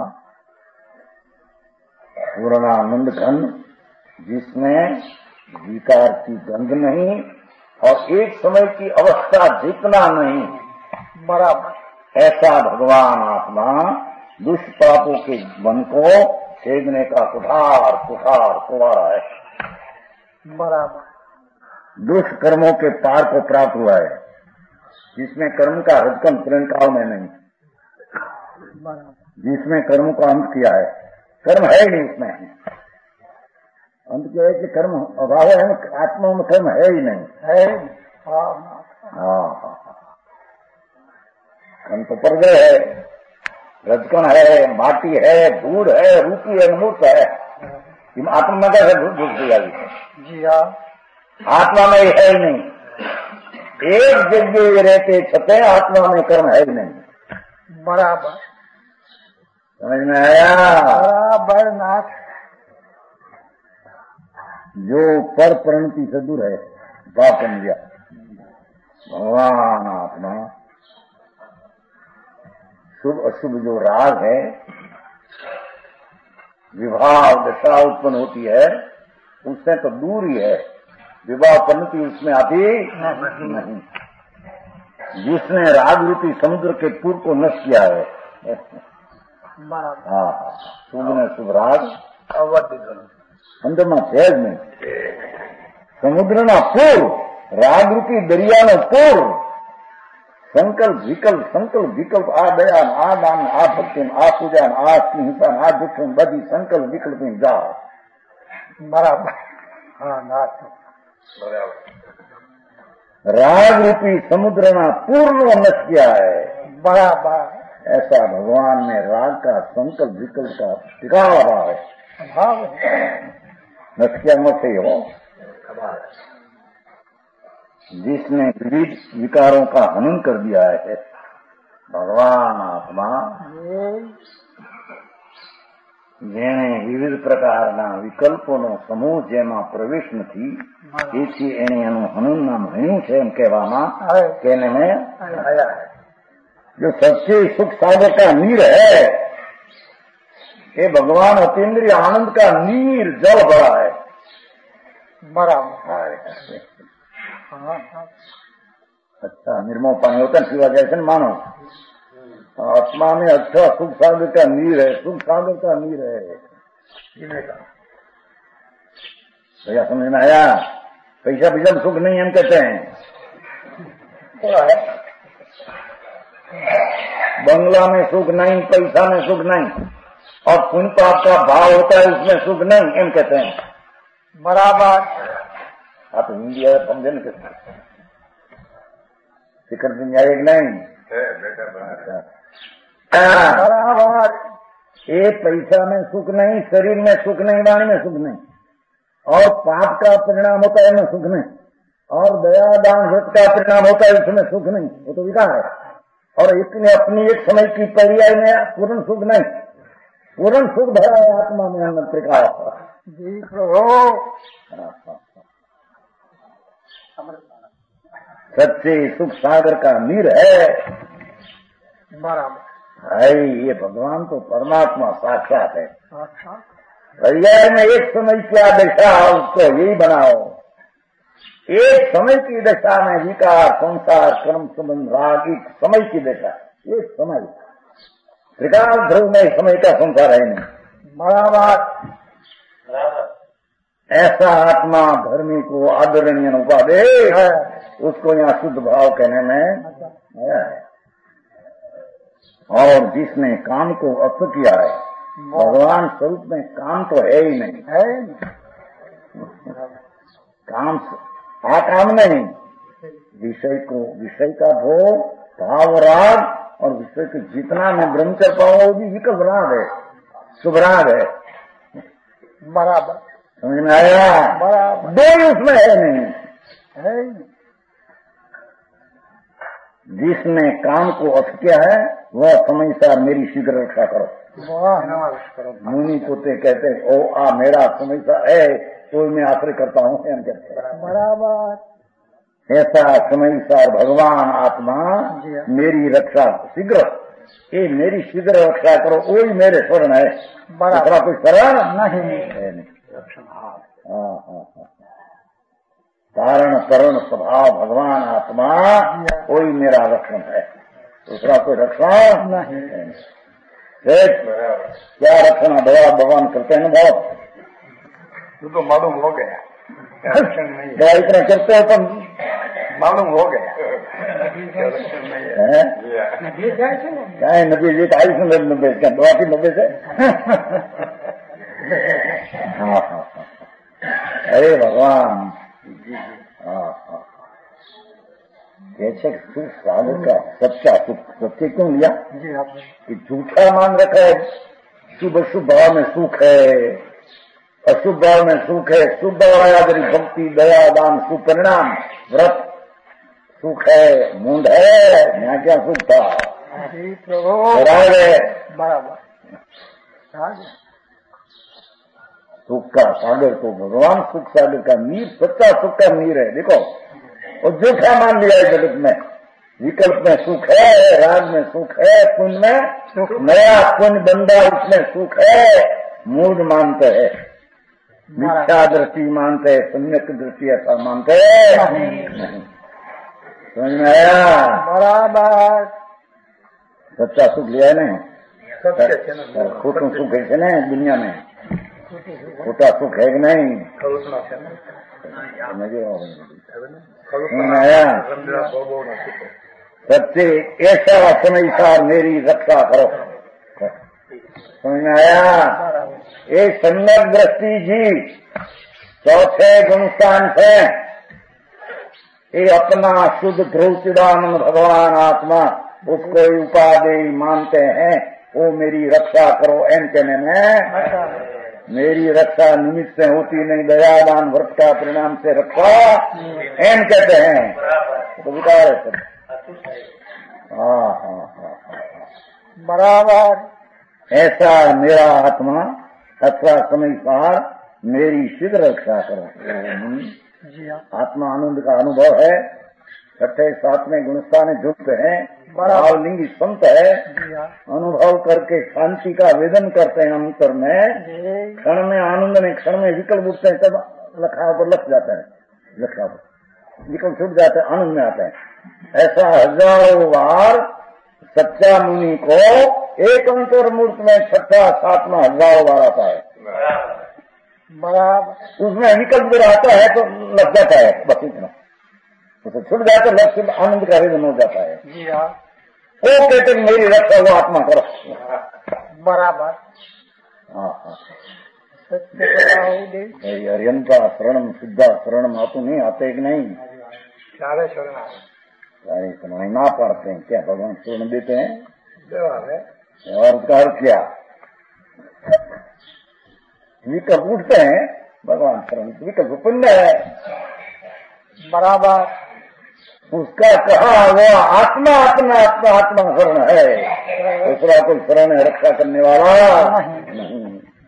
A: पूर्णानंद घन, जिसमें विकार की गंध नहीं और एक समय की अवस्था जितना नहीं,
B: बराबर
A: ऐसा भगवान आत्मा दुष्ट पापों के मन को छेदने का कुठार कुठार कुठार है।
B: बराबर
A: दुष्ट कर्मों के पार को प्राप्त हुआ है, जिसमें कर्म का हदकम प्रणकाल में नहीं, जिसमें कर्म का अंत किया है। कर्म है ही नहीं उसमें, अंत क्या है कि कर्म अभाव है, आत्मा में कर्म है ही नहीं
B: है।
A: हाँ, कर्म तो पर गए है, रजकन है, माटी है, धूल है, रूपी है, मूर्त है। आत्मा में कैसे घुस दिया?
B: जी हाँ।
A: आत्मा में है ही नहीं, एक जगह रहते छते आत्मा में कर्म है ही नहीं।
B: बराबर
A: समझ में आया?
B: बराबर नाथ।
A: जो पर परिणति से दूर है बाप बन गया भगवान आत्मा। शुभ अशुभ जो राग है, विवाह दशा उत्पन्न होती है, उससे तो दूर ही है। विवाह परिणति उसमें आती नहीं। जिसने राग रूपी समुद्र के पूर को नष्ट किया है, हाँ, शुभ ने शुभ राग अंदर सहज में समुद्र ना पूर राग रूपी दरिया नो पूर संकल्प विकल्प संकल्प विकल्प आ दयान आ दान आ भक्ति आ पूजन आ हिंसा आ दुख बधी संकल्प विकल्प में जा।
B: बराबर हाँ नाथ।
A: राग रूपी समुद्र ना पूर्ण नष्ट किया है।
B: बराबर
A: ऐसा भगवान ने राग का संकल्प विकल्प का टिका रहा है।
B: भाव
A: नष्ट किया मत ही हो। जिसने विविध विकारों का हनन कर दिया है भगवान आत्मा, જેણે વિવિધ પ્રકારના વિકલ્પોનો સમૂહ જેમાં પ્રવેશ નથી, તેથી એણે એનું હનન નામ હણ્યું છે એમ કહેવામાં કે એને મેં હયા है। जो सच्चे सुख सागर का नीर है, ये भगवान अतीन्द्रिय आनंद का नीर जल बड़ा है।
B: बराबर
A: अच्छा निर्मल पानी होता है पीवा जैसे मानो, आत्मा में अच्छा सुख सागर का नीर है, सुख सागर का नीर है। भैया समझ में आया? पैसा पैसा में सुख नहीं हम कहते हैं, बंगला में सुख नहीं, पैसा में सुख नहीं, और पुण्य पाप का भाव होता है उसमें सुख नहीं एम कहते हैं।
B: बराबर
A: आप हिंदी है समझे न कैसे फिक्र दुनिया एक नहीं।
B: बराबर
A: ये पैसा में सुख नहीं, शरीर में सुख नहीं, वाणी में सुख नहीं, और पाप का परिणाम होता है उसमें सुख नहीं, और दया दान व्रत का परिणाम होता है उसमें सुख नहीं, वो तो विकार है। और इसने अपनी एक समय की पर्याय में पूर्ण सुख नहीं, पूर्ण सुख भरा है आत्मा में आनंद प्रकाश।
B: जी प्रभु
A: सच्चे सुख सागर का नीर है।
B: बराबर
A: भाई ये भगवान तो परमात्मा साक्षात है।
B: अच्छा
A: पर्याय में एक समय क्या दशा उसको यही बनाओ। एक समय की दशा में विकार संसार कर्म संबंध राग, एक समय की दशा, एक समय त्रिकाल ध्रुव में समय का संसार है नहीं।
B: बराबर
A: ऐसा आत्मा धर्मी को आदरणीय उपाधि उसको यहाँ शुद्ध भाव कहने में आया है। और जिसने काम को अर्थ किया है, भगवान स्वरूप में काम तो है ही नहीं, है काम आकाम नहीं, विषय को विषय का भोग, भाव, राग और विषय को जितना मैं ब्रह्मचर्य पाऊँ वो भी विकल्प राग है, शुभ राग है।
B: बराबर
A: समझ में आया?
B: बराबर
A: दो ही उसमें है नहीं
B: है।
A: जिसने काम को अर्थ किया है वह समयसार मेरी शीघ्र रक्षा करो। मुनि पोते कहते ओ आ मेरा समयसार है तो मैं आश्रय करता हूँ।
B: बराबर
A: ऐसा समयसार भगवान आत्मा मेरी रक्षा शीघ्र, ये मेरी शीघ्र रक्षा करो, वही मेरे शरण है। बराबर कोई शरण नहीं है। हाँ हाँ हाँ कारण करण स्वभाव भगवान आत्मा कोई मेरा रक्षण है, दूसरा कोई रक्षण नहीं है। क्या रक्षण दया भगवान करते हैं बहुत,
C: वो तो मालूम हो गया रक्षण नहीं
A: क्या इतना करते हैं तो
C: मालूम हो गया।
A: क्या है नब्बे जी ढाई सौ नब्बे क्या दवा की नब्बे से हाँ हाँ अरे भगवान हाँ हाँ जैसे सुख सागर का सच्चा सुख सच्चे क्यों लिया कि झूठा मान रखा है। शुभ अशुभ भाव में सुख है, अशुभ भाव में सुख है। शुभ भाव आया भक्ति दया दान सुपरिणाम व्रत सुख है, मूंद है, यहाँ क्या सुख था
B: बराबर
A: सुख का सागर तो भगवान सुख सागर का नीर, सच्चा सुख का नीर है। देखो और झूठा मान लिया है जगत में, विकल्प में सुख है, राग में सुख है, पुण्य में सुख, नया पुण्य बंदा उसमें सुख है, मूड मानते हैं, मिथ्या दृष्टि मानते हैं, सम्यक दृष्टि ऐसा मानते हैं नहीं। समझ में आया?
B: बराबर
A: सच्चा सुख लिया है नहीं, खोटू सुख है ना दुनिया में, खोटा सुख है कि नहीं? सच्चे ऐसा समयसार मेरी रक्षा करो। समझ में आया? एक सम्यक दृष्टि जी चौथे गुणस्थान से ये अपना शुद्ध ध्रुव चिदानंद भगवान आत्मा उसको उपाधि मानते हैं, वो मेरी रक्षा करो। एन कहने में मेरी रक्षा निमित्त से होती नहीं, दयादान व्रत का परिणाम से रक्षा एन कहते हैं तो विकार है सब। हाँ हाँ हाँ
B: बराबर
A: ऐसा मेरा आत्मा अथवा समयसार मेरी शीघ्र रक्षा करो। आत्मा आनंद का अनुभव है, छठे सातवें गुणस्थान जुक्त है, भावलिंगी संत है, अनुभव करके शांति का वेदन करते हैं अंतर में, क्षण में आनंद में, क्षण में विकल्प उठते हैं, तब लखा पर लख जाता है, लखा पर विकल्प छूट जाते हैं, आनंद में आते हैं। ऐसा हजारों बार सच्चा मुनि को एक अंतर मूर्त में छठा सातवां हजारों बार आता है।
B: बराबर
A: उसमें विकल्प रहता है तो लग जाता है, बस इतना तो छूट जाता है, लक्ष्य आनंद का वेदन हो जाता है।
B: जी हाँ
A: वो कहते मेरी रक्षा वो आत्मा करो।
B: बराबर
A: हाँ हाँ अरियंता शरणम सिद्धा शरणम आतु नहीं आते कि नहीं?
C: सारे शरण
A: सारे शरण ना पढ़ते हैं क्या? भगवान शरण देते हैं और उसका अर्थ क्या? विकल्प उठते हैं, भगवान शरण विकल्प पुण्य है।
B: बराबर
A: उसका कहा वो आत्मा आत्मा आत्मा आत्मा शरण है, दूसरा कोई शरण है रक्षा करने वाला नहीं।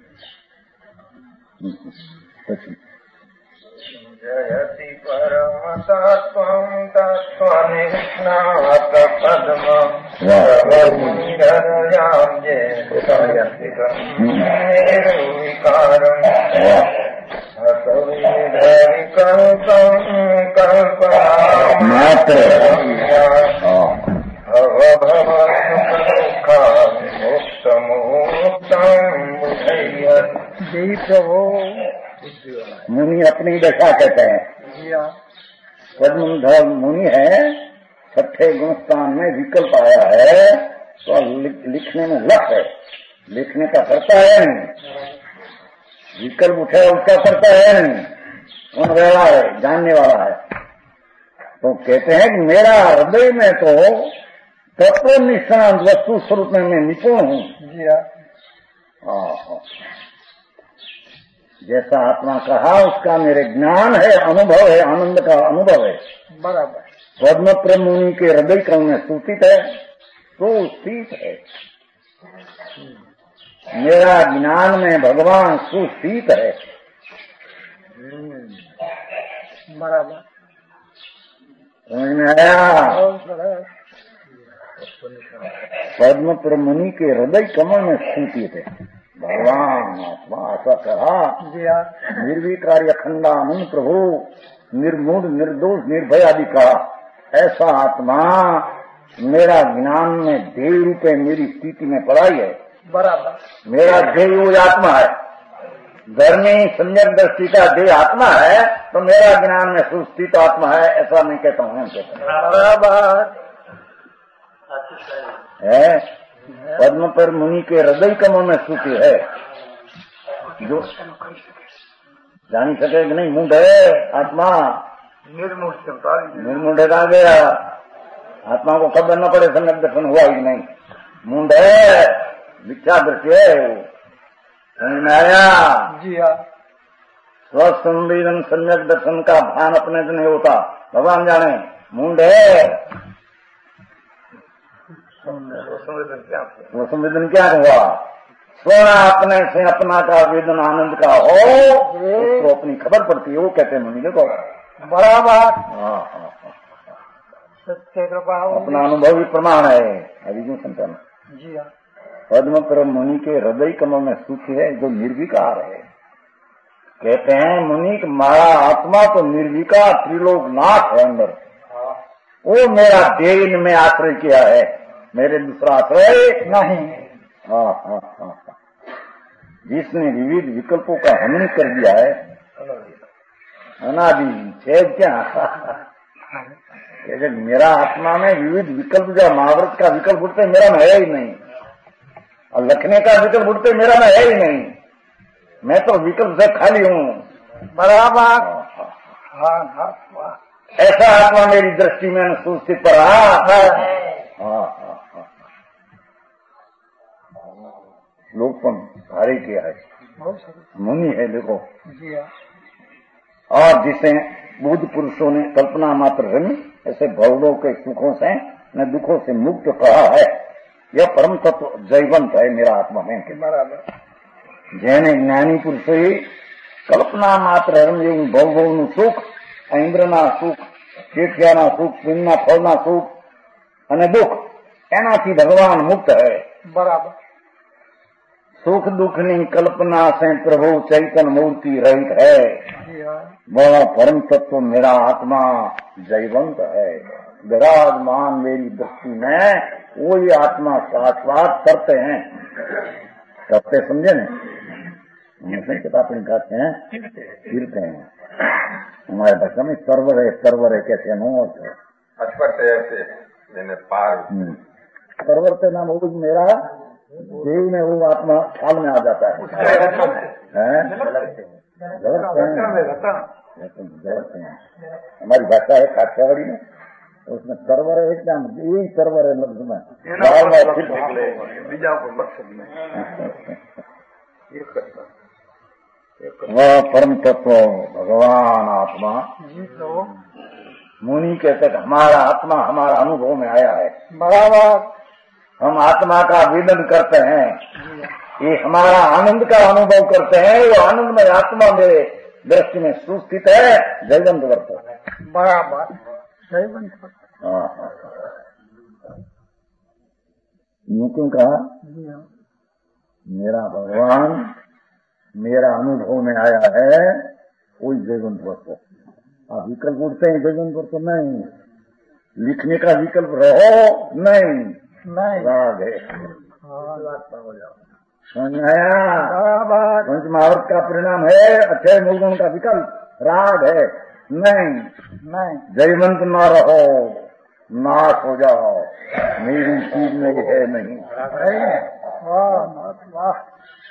C: जयति परम तत्वं तत्त्वनिष्णात पद्मं सर्वसुन्दरयां ये जयति निर्विकारम् असविधविकल्पं
A: मात्र
B: जय प्रभु
A: मुनि अपनी दशा कहते हैं। पद्मधर मुनि है, छठे गुणस्थान में विकल्प आया है तो लिखने में लख है, लिखने का करता है नहीं, विकल्प उठे उसका करता है नहीं, उन वेला है, जानने वाला है। तो कहते हैं कि मेरा हृदय में तो तत्व निशांत वस्तु स्वरूप में मैं निपुण हूँ। हाँ, जैसा आत्मा कहा उसका मेरे ज्ञान है, अनुभव है, आनंद का अनुभव है।
B: बराबर।
A: पद्म मुनि के हृदय क्रम में सूचित है तो स्थित है। मेरा ज्ञान में भगवान सुस्थित है।
B: बराबर।
A: समझ में आया? पद्म मुनि के हृदय कमल में सूचित है भगवान आत्मा। ऐसा कहा निर्विकारी अखंडानंद प्रभु, निर्मूढ़ निर्दोष निर्भय आदि का ऐसा आत्मा मेरा ज्ञान में ध्येय रूपे मेरी स्थिति में पड़ाई है।
B: बराबर।
A: मेरा ध्येय वो आत्मा है, धर्मी सम्यक दृष्टि का ध्येय आत्मा है तो मेरा ज्ञान में सुस्थित आत्मा है, ऐसा मैं कहता हूँ।
B: बराबर
A: है। पद्म पर मुनि के हृदय कमल में सूची है, जो जान सके कि नहीं मुंड है आत्मा, निर्मुंड आ गया, आत्मा को खबर न पड़े सम्यक दर्शन हुआ ही नहीं, मुंड है, मिथ्या दृष्टि है। समझ में आया?
B: जी हाँ।
A: स्वसंवेदन सम्यक दर्शन का भान अपने से नहीं होता, भगवान जाने, मुंड है। वो संवेदन क्या हुआ? स्वर्ण अपने से अपना का वेदन आनंद का हो उसको अपनी खबर पड़ती है, वो कहते हैं मुनि देखो।
B: बराबर।
A: अपना अनुभव भी प्रमाण है। अभी क्यों संतान
B: जी हाँ।
A: पद्म पर मुनि के हृदय कमल में सुख है जो निर्विकार है। कहते हैं मुनि मारा आत्मा तो निर्विकार त्रिलोकनाथ है अंदर, वो मेरा ध्येय में आश्रय किया है, मेरे दूसरा आश्रय नहीं। हाँ हाँ हाँ, जिसने विविध विकल्पों का हनन कर दिया है, अनादि छेद क्या कहते मेरा आत्मा में विविध विकल्प, जो महाव्रत का विकल्प उठते मेरा में है ही नहीं, और लखने का विकल्प उठते मेरा में है ही नहीं, मैं तो विकल्प से खाली हूँ।
B: बराबर। हाँ हाँ।
A: ऐसा आत्मा मेरी दृष्टि में सुस्थित पड़ा। हाँ हाँ, लोकपन भारी किया है, मुनि है देखो।
B: जी हाँ।
A: और जिसे बुद्ध पुरुषों ने कल्पना मात्र रमी ऐसे भवों के सुखों से न दुखों से मुक्त कहा है, यह परम तत्व जैवंत है मेरा आत्मा में।
B: बराबर।
A: जैने ज्ञानी पुरुष ही कल्पना मात्र रमी भवों सुख, इंद्રના સુખ, કેઠિયાના સુખ, પુણ્યના ફળના સુખ અને દુઃખ, એનાથી ભગવાન મુક્ત है।
B: बराबर।
A: सुख दुखनी कल्पना से प्रभु चैतन्य मूर्ति रहित है। बड़ा परम तत्व मेरा आत्मा जैवंत है, विराजमान मेरी दृष्टि में वो ये आत्मा शाश्वत करते हैं। करते समझे न, अपनी कहते हैं फिरते हैं, हमारे भाषा में सर्वर है, सर्वर है कैसे सर्वर से नाम हो मेरा देव में वो आत्मा ख्याल में आ जाता है। हमारी भाषा है काठियावाड़ी में, उसमें सर्वर है क्या, यही सर्वर है लफ्ज में वह परम तत्व भगवान आत्मा। मुनि कहते हमारा आत्मा हमारा अनुभव में आया है।
B: बराबर।
A: हम आत्मा का वेदन करते हैं, ये हमारा आनंद का अनुभव करते हैं, वो आनंद में आत्मा मेरे दृष्टि में सुस्थित है, जयवंत वर्त।
B: बराबर। जयवंत।
A: हाँ हाँ, यूं क्यों कहा? मेरा भगवान मेरा अनुभव में आया है, वही जयवंत वर्त। आप विकल्प उठते हैं जयवंत वर्त नहीं, लिखने का विकल्प रहो नहीं,
B: नहीं
A: राग है। समझ में आया?
B: बराबर।
A: पंच महावृत का परिणाम है अक्षय मूलगुण का विकल्प राग है। नहीं
B: नहीं
A: जयवंत न रहो, नाश हो जाओ, मेरी चीज में है नहीं।
B: वाह वाह,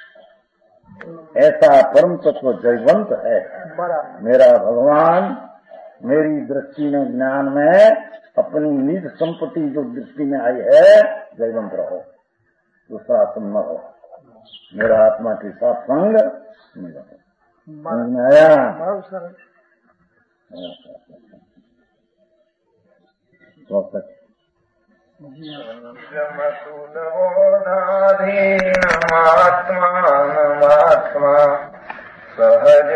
A: ऐसा परम तत्व जयवंत है
B: बराबर।
A: मेरा भगवान। मेरी दृष्टि में ज्ञान में अपनी निज संपत्ति जो दृष्टि में आई है, जयवंत रहो, दूसरा तुम न हो। मेरा आत्मा के साथ संग नहीं रहो। समझ में आया?
B: बहुत सरल।
C: नाधीनमात्मा सहज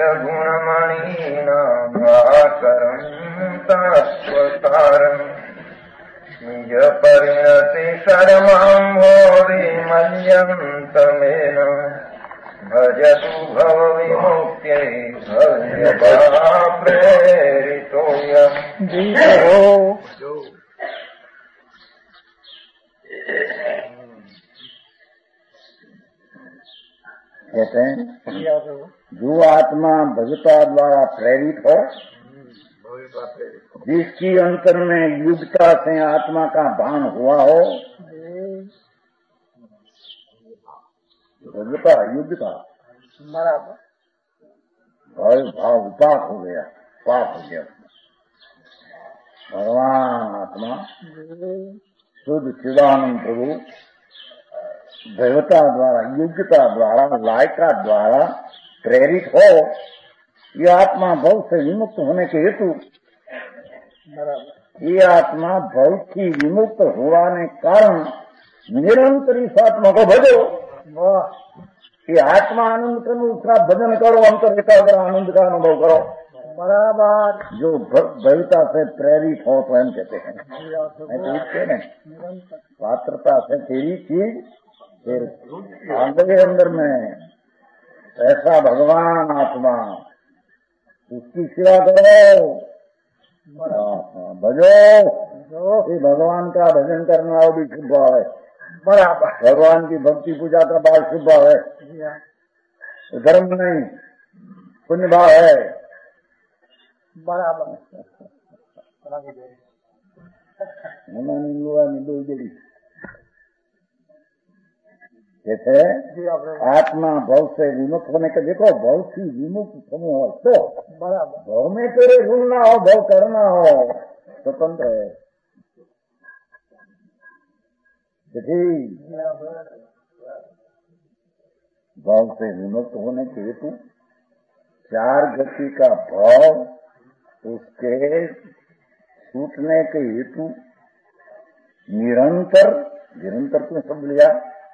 C: गुणमणीनामाकरं तत्वतारं निज परिणति शर्माम्भोधि मह्यन्तमेन भजतु भव विमुक्त्यै भव्यता प्रेरितोऽयम्।
A: कहते हैं जो आत्मा भगवता द्वारा प्रेरित हो, जिसकी अंतर में युद्धता से आत्मा का भान हुआ हो, भगवता युद्ध का
B: बराबर।
A: भाव भाव विपाक हो गया, पाप हो गया। भगवान आत्मा शुद्ध चिदानंद प्रभु देवता द्वारा योग्यता द्वारा लायका द्वारा प्रेरित हो, ये आत्मा भव से विमुक्त होने के हेतु, ये आत्मा भव की विमुक्त होने कारण निरंतर इस आत्मा को भजो। ये आत्मा आनंद करो, उसका भजन करो, अंतर एकाग्र आनंद का अनुभव करो।
B: बराबर।
A: जो भविता से प्रेरित हो तो हम कहते हैं, पात्रता से तेरी चीज फिर आंधे अंदर में ऐसा भगवान आत्मा, उसकी सेवा करो, भजो। ये भगवान का भजन करना वो भी शुभ भाव है।
B: बराबर।
A: भगवान की भक्ति पूजा का भाव शुभ भाव है, धर्म नहीं, पुण्य भाव है।
B: बराबर।
A: जैसे आत्मा भव से विमुक्त होने का, देखो भव से विमुक्त समूह हो तो
B: बराबर।
A: भव में तेरे रुलना हो, भव करना हो, स्वतंत्र है। भाव से विमुक्त होने के हेतु चार गति का भाव, उसके छूटने के हेतु निरंतर, निरंतर क्यों शब्द लिया,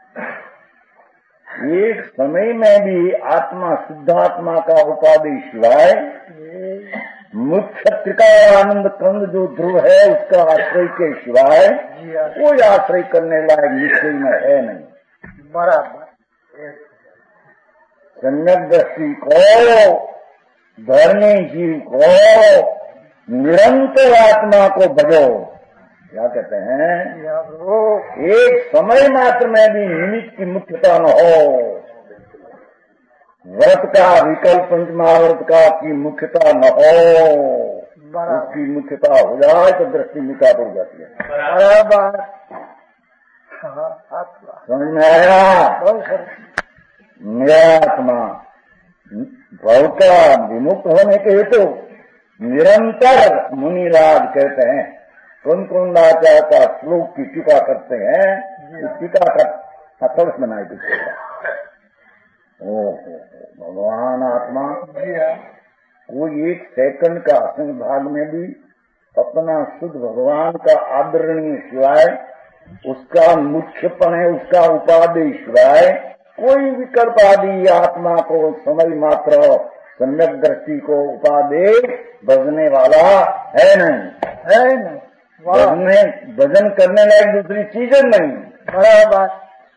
A: एक समय में भी आत्मा शुद्धात्मा का उपाधि शिवाय मुख्य त्रिकालानंद कंद जो ध्रुव है उसका आश्रय के सिवाय कोई आश्रय करने लायक निश्चय में है नहीं।
B: बराबर।
A: सम्यक दृष्टि को, धर्मी जीव को, निरंतर आत्मा को भजो। क्या कहते हैं, एक समय मात्र में भी निमित्त की मुख्यता न हो, व्रत का विकल्प पंच महाव्रत का की मुख्यता न हो, उसकी मुख्यता हो जाए तो दृष्टि निकाल हो जाती है।
B: बराबर।
A: समझ में आया? मेरा आत्मा भव का विमुक्त होने के हेतु निरंतर मुनिराज कहते हैं, कौन कौन लाचार का श्लोक की टीका करते हैं, टीका कर अथर्स बनाई थी। ओहो, भगवान आत्मा कोई एक सेकंड का असंग भाग में भी अपना शुद्ध भगवान का आदरणीय सिवाय, उसका मुख्यपन है, उसका उपाधि सिवाय कोई विकल्प आदि आत्मा को समय मात्र सम्यक दृष्टि को उपाधि भजने वाला है नहीं,
B: है नहीं।
A: भजने भजन करने लायक दूसरी चीज नहीं।
B: बराबर।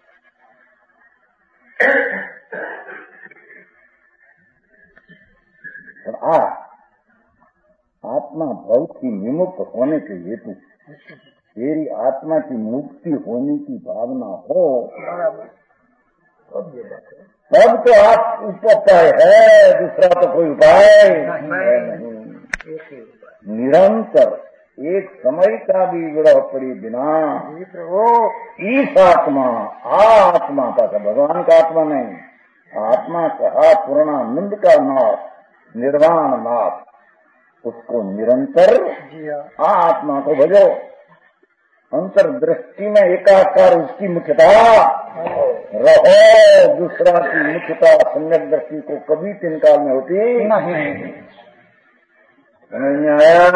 A: आ आत्मा भव की विमुक्त होने के हेतु तेरी आत्मा की मुक्ति होने की भावना हो, अब तो आप उपाय है, दूसरा तो कोई उपाय नहीं। निरंतर एक समय का भी विरह पड़ी बिना इस आत्मा आत्मा का भगवान का आत्मा नहीं, आत्मा कहा पूर्णानंद का नाथ, निर्वाण नाथ, उसको निरंतर आत्मा को भजो। अंतर्दृष्टि में एकाकार उसकी मुख्यता रहो, दूसरा की मुख्यता सम्यक दृष्टि को कभी तीन काल में होती नहीं। समझ में आया?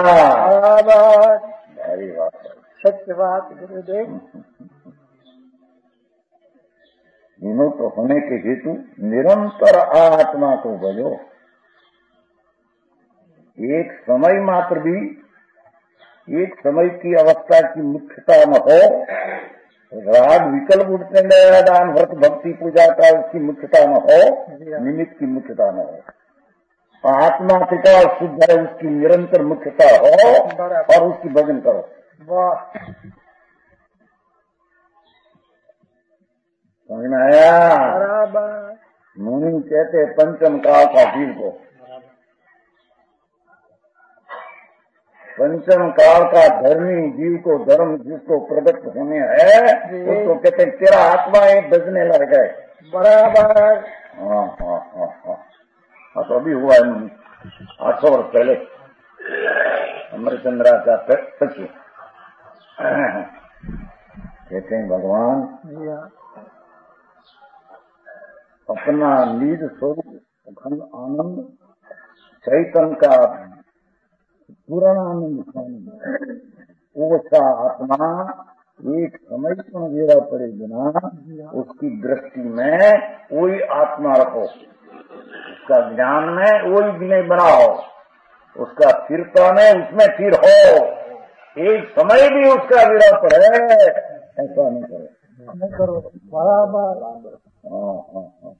A: भारी बात,
B: सत्य बात गुरुदेव।
A: तीनों तो होने के हेतु निरंतर आत्मा को भजो। एक समय मात्र भी, एक समय की अवस्था की मुख्यता न हो, राग विकल्प उठते गया, दान व्रत भक्ति पूजा का उसकी मुख्यता न हो, निमित्त की मुख्यता न हो, आत्मा पिता शुद्ध है उसकी निरंतर मुख्यता हो और उसकी भजन करो।
B: वाह,
A: समझ में आया?
B: बराबर।
A: मुनि कहते पंचम काल का जीव को, पंचम काल का धर्मी जीव को, धर्म जिसको प्रकट होने है उसको कहते तेरा आत्मा एक बजने लग गए।
B: बराबर।
A: हाँ हाँ हाँ हाँ हाँ तो अभी हुआ है आठ सौ वर्ष पहले अमरचंद्राचार्य सच्ची कहते हैं भगवान अपना निज स्वरूप अखंड आनंद चैतन्य का पूर्णानंद ओसा आत्मा एक समय पर गिरा पड़े बिना उसकी दृष्टि में कोई आत्मा रखो, उसका ज्ञान में वही विनय बनाओ, उसका स्थिरता में उसमें स्थिर हो, एक समय भी उसका गिरा पड़े ऐसा नहीं करो,
B: नहीं करो। बराबर।
A: हाँ हाँ हाँ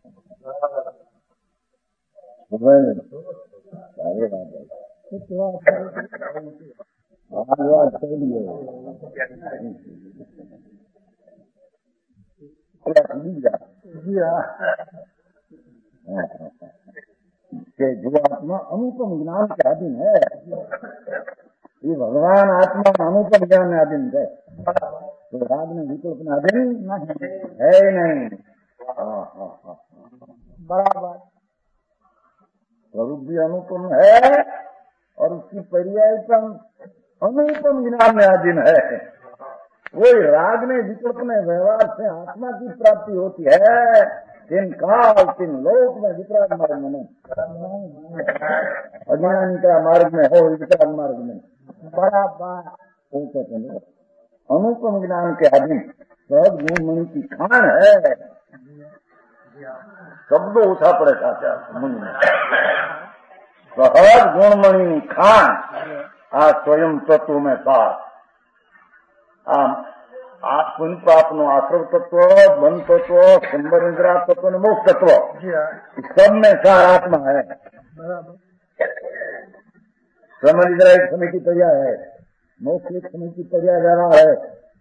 A: जो आत्मा अनुपम ज्ञान के अधीन है, ये भगवान आत्मा अनुपम ज्ञान में अधीन है, तो राग में विकल्प में अधीन नहीं है ही नहीं।
B: बराबर।
A: स्वरूप भी अनुपम है और उसकी पर्यायतम अनुपम ज्ञान में अधीन है। वही राग में विकल्प में व्यवहार से आत्मा की प्राप्ति होती है, तीन काल तीन लोक में विकराल मार्ग में नहीं, अज्ञानी का मार्ग में हो, विकराल मार्ग में।
B: बराबर।
A: वो कहते हैं अनुपम ज्ञान के अधीन सहज गुण मणि की खान है, शब्दों उठा पड़े साचा मुनि में, सहज गुणमणि खान आ स्वयं तत्व में सार आप पुण्य पापनो आश्रव तत्व, बन तत्व, सुंदर इंद्रा तत्व ने मोक्ष तत्व, सब में सार आत्मा है। समझ इंद्रा एक समय की तैया है, मोक्ष एक समय की तैया जा रहा है।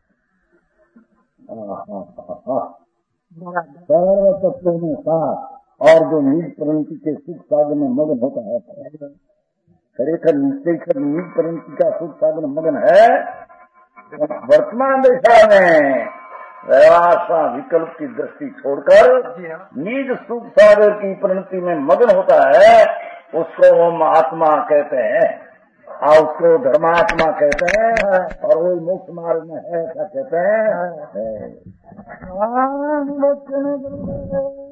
A: सर्व तत्वों में सार और जो निज प्रवृत्ति के सुख साधन में मगन होता है, खरेखर निश्चय निज प्रवृत्ति का सुख साधन मगन है, वर्तमान दशा में व्यवस्था विकल्प की दृष्टि छोड़कर निज सुख सागर की प्रवृत्ति में मगन होता है, उसको हम आत्मा कहते हैं और उसको धर्मात्मा कहते हैं और वही मोक्ष मार्ग में है क्या कहते हैं।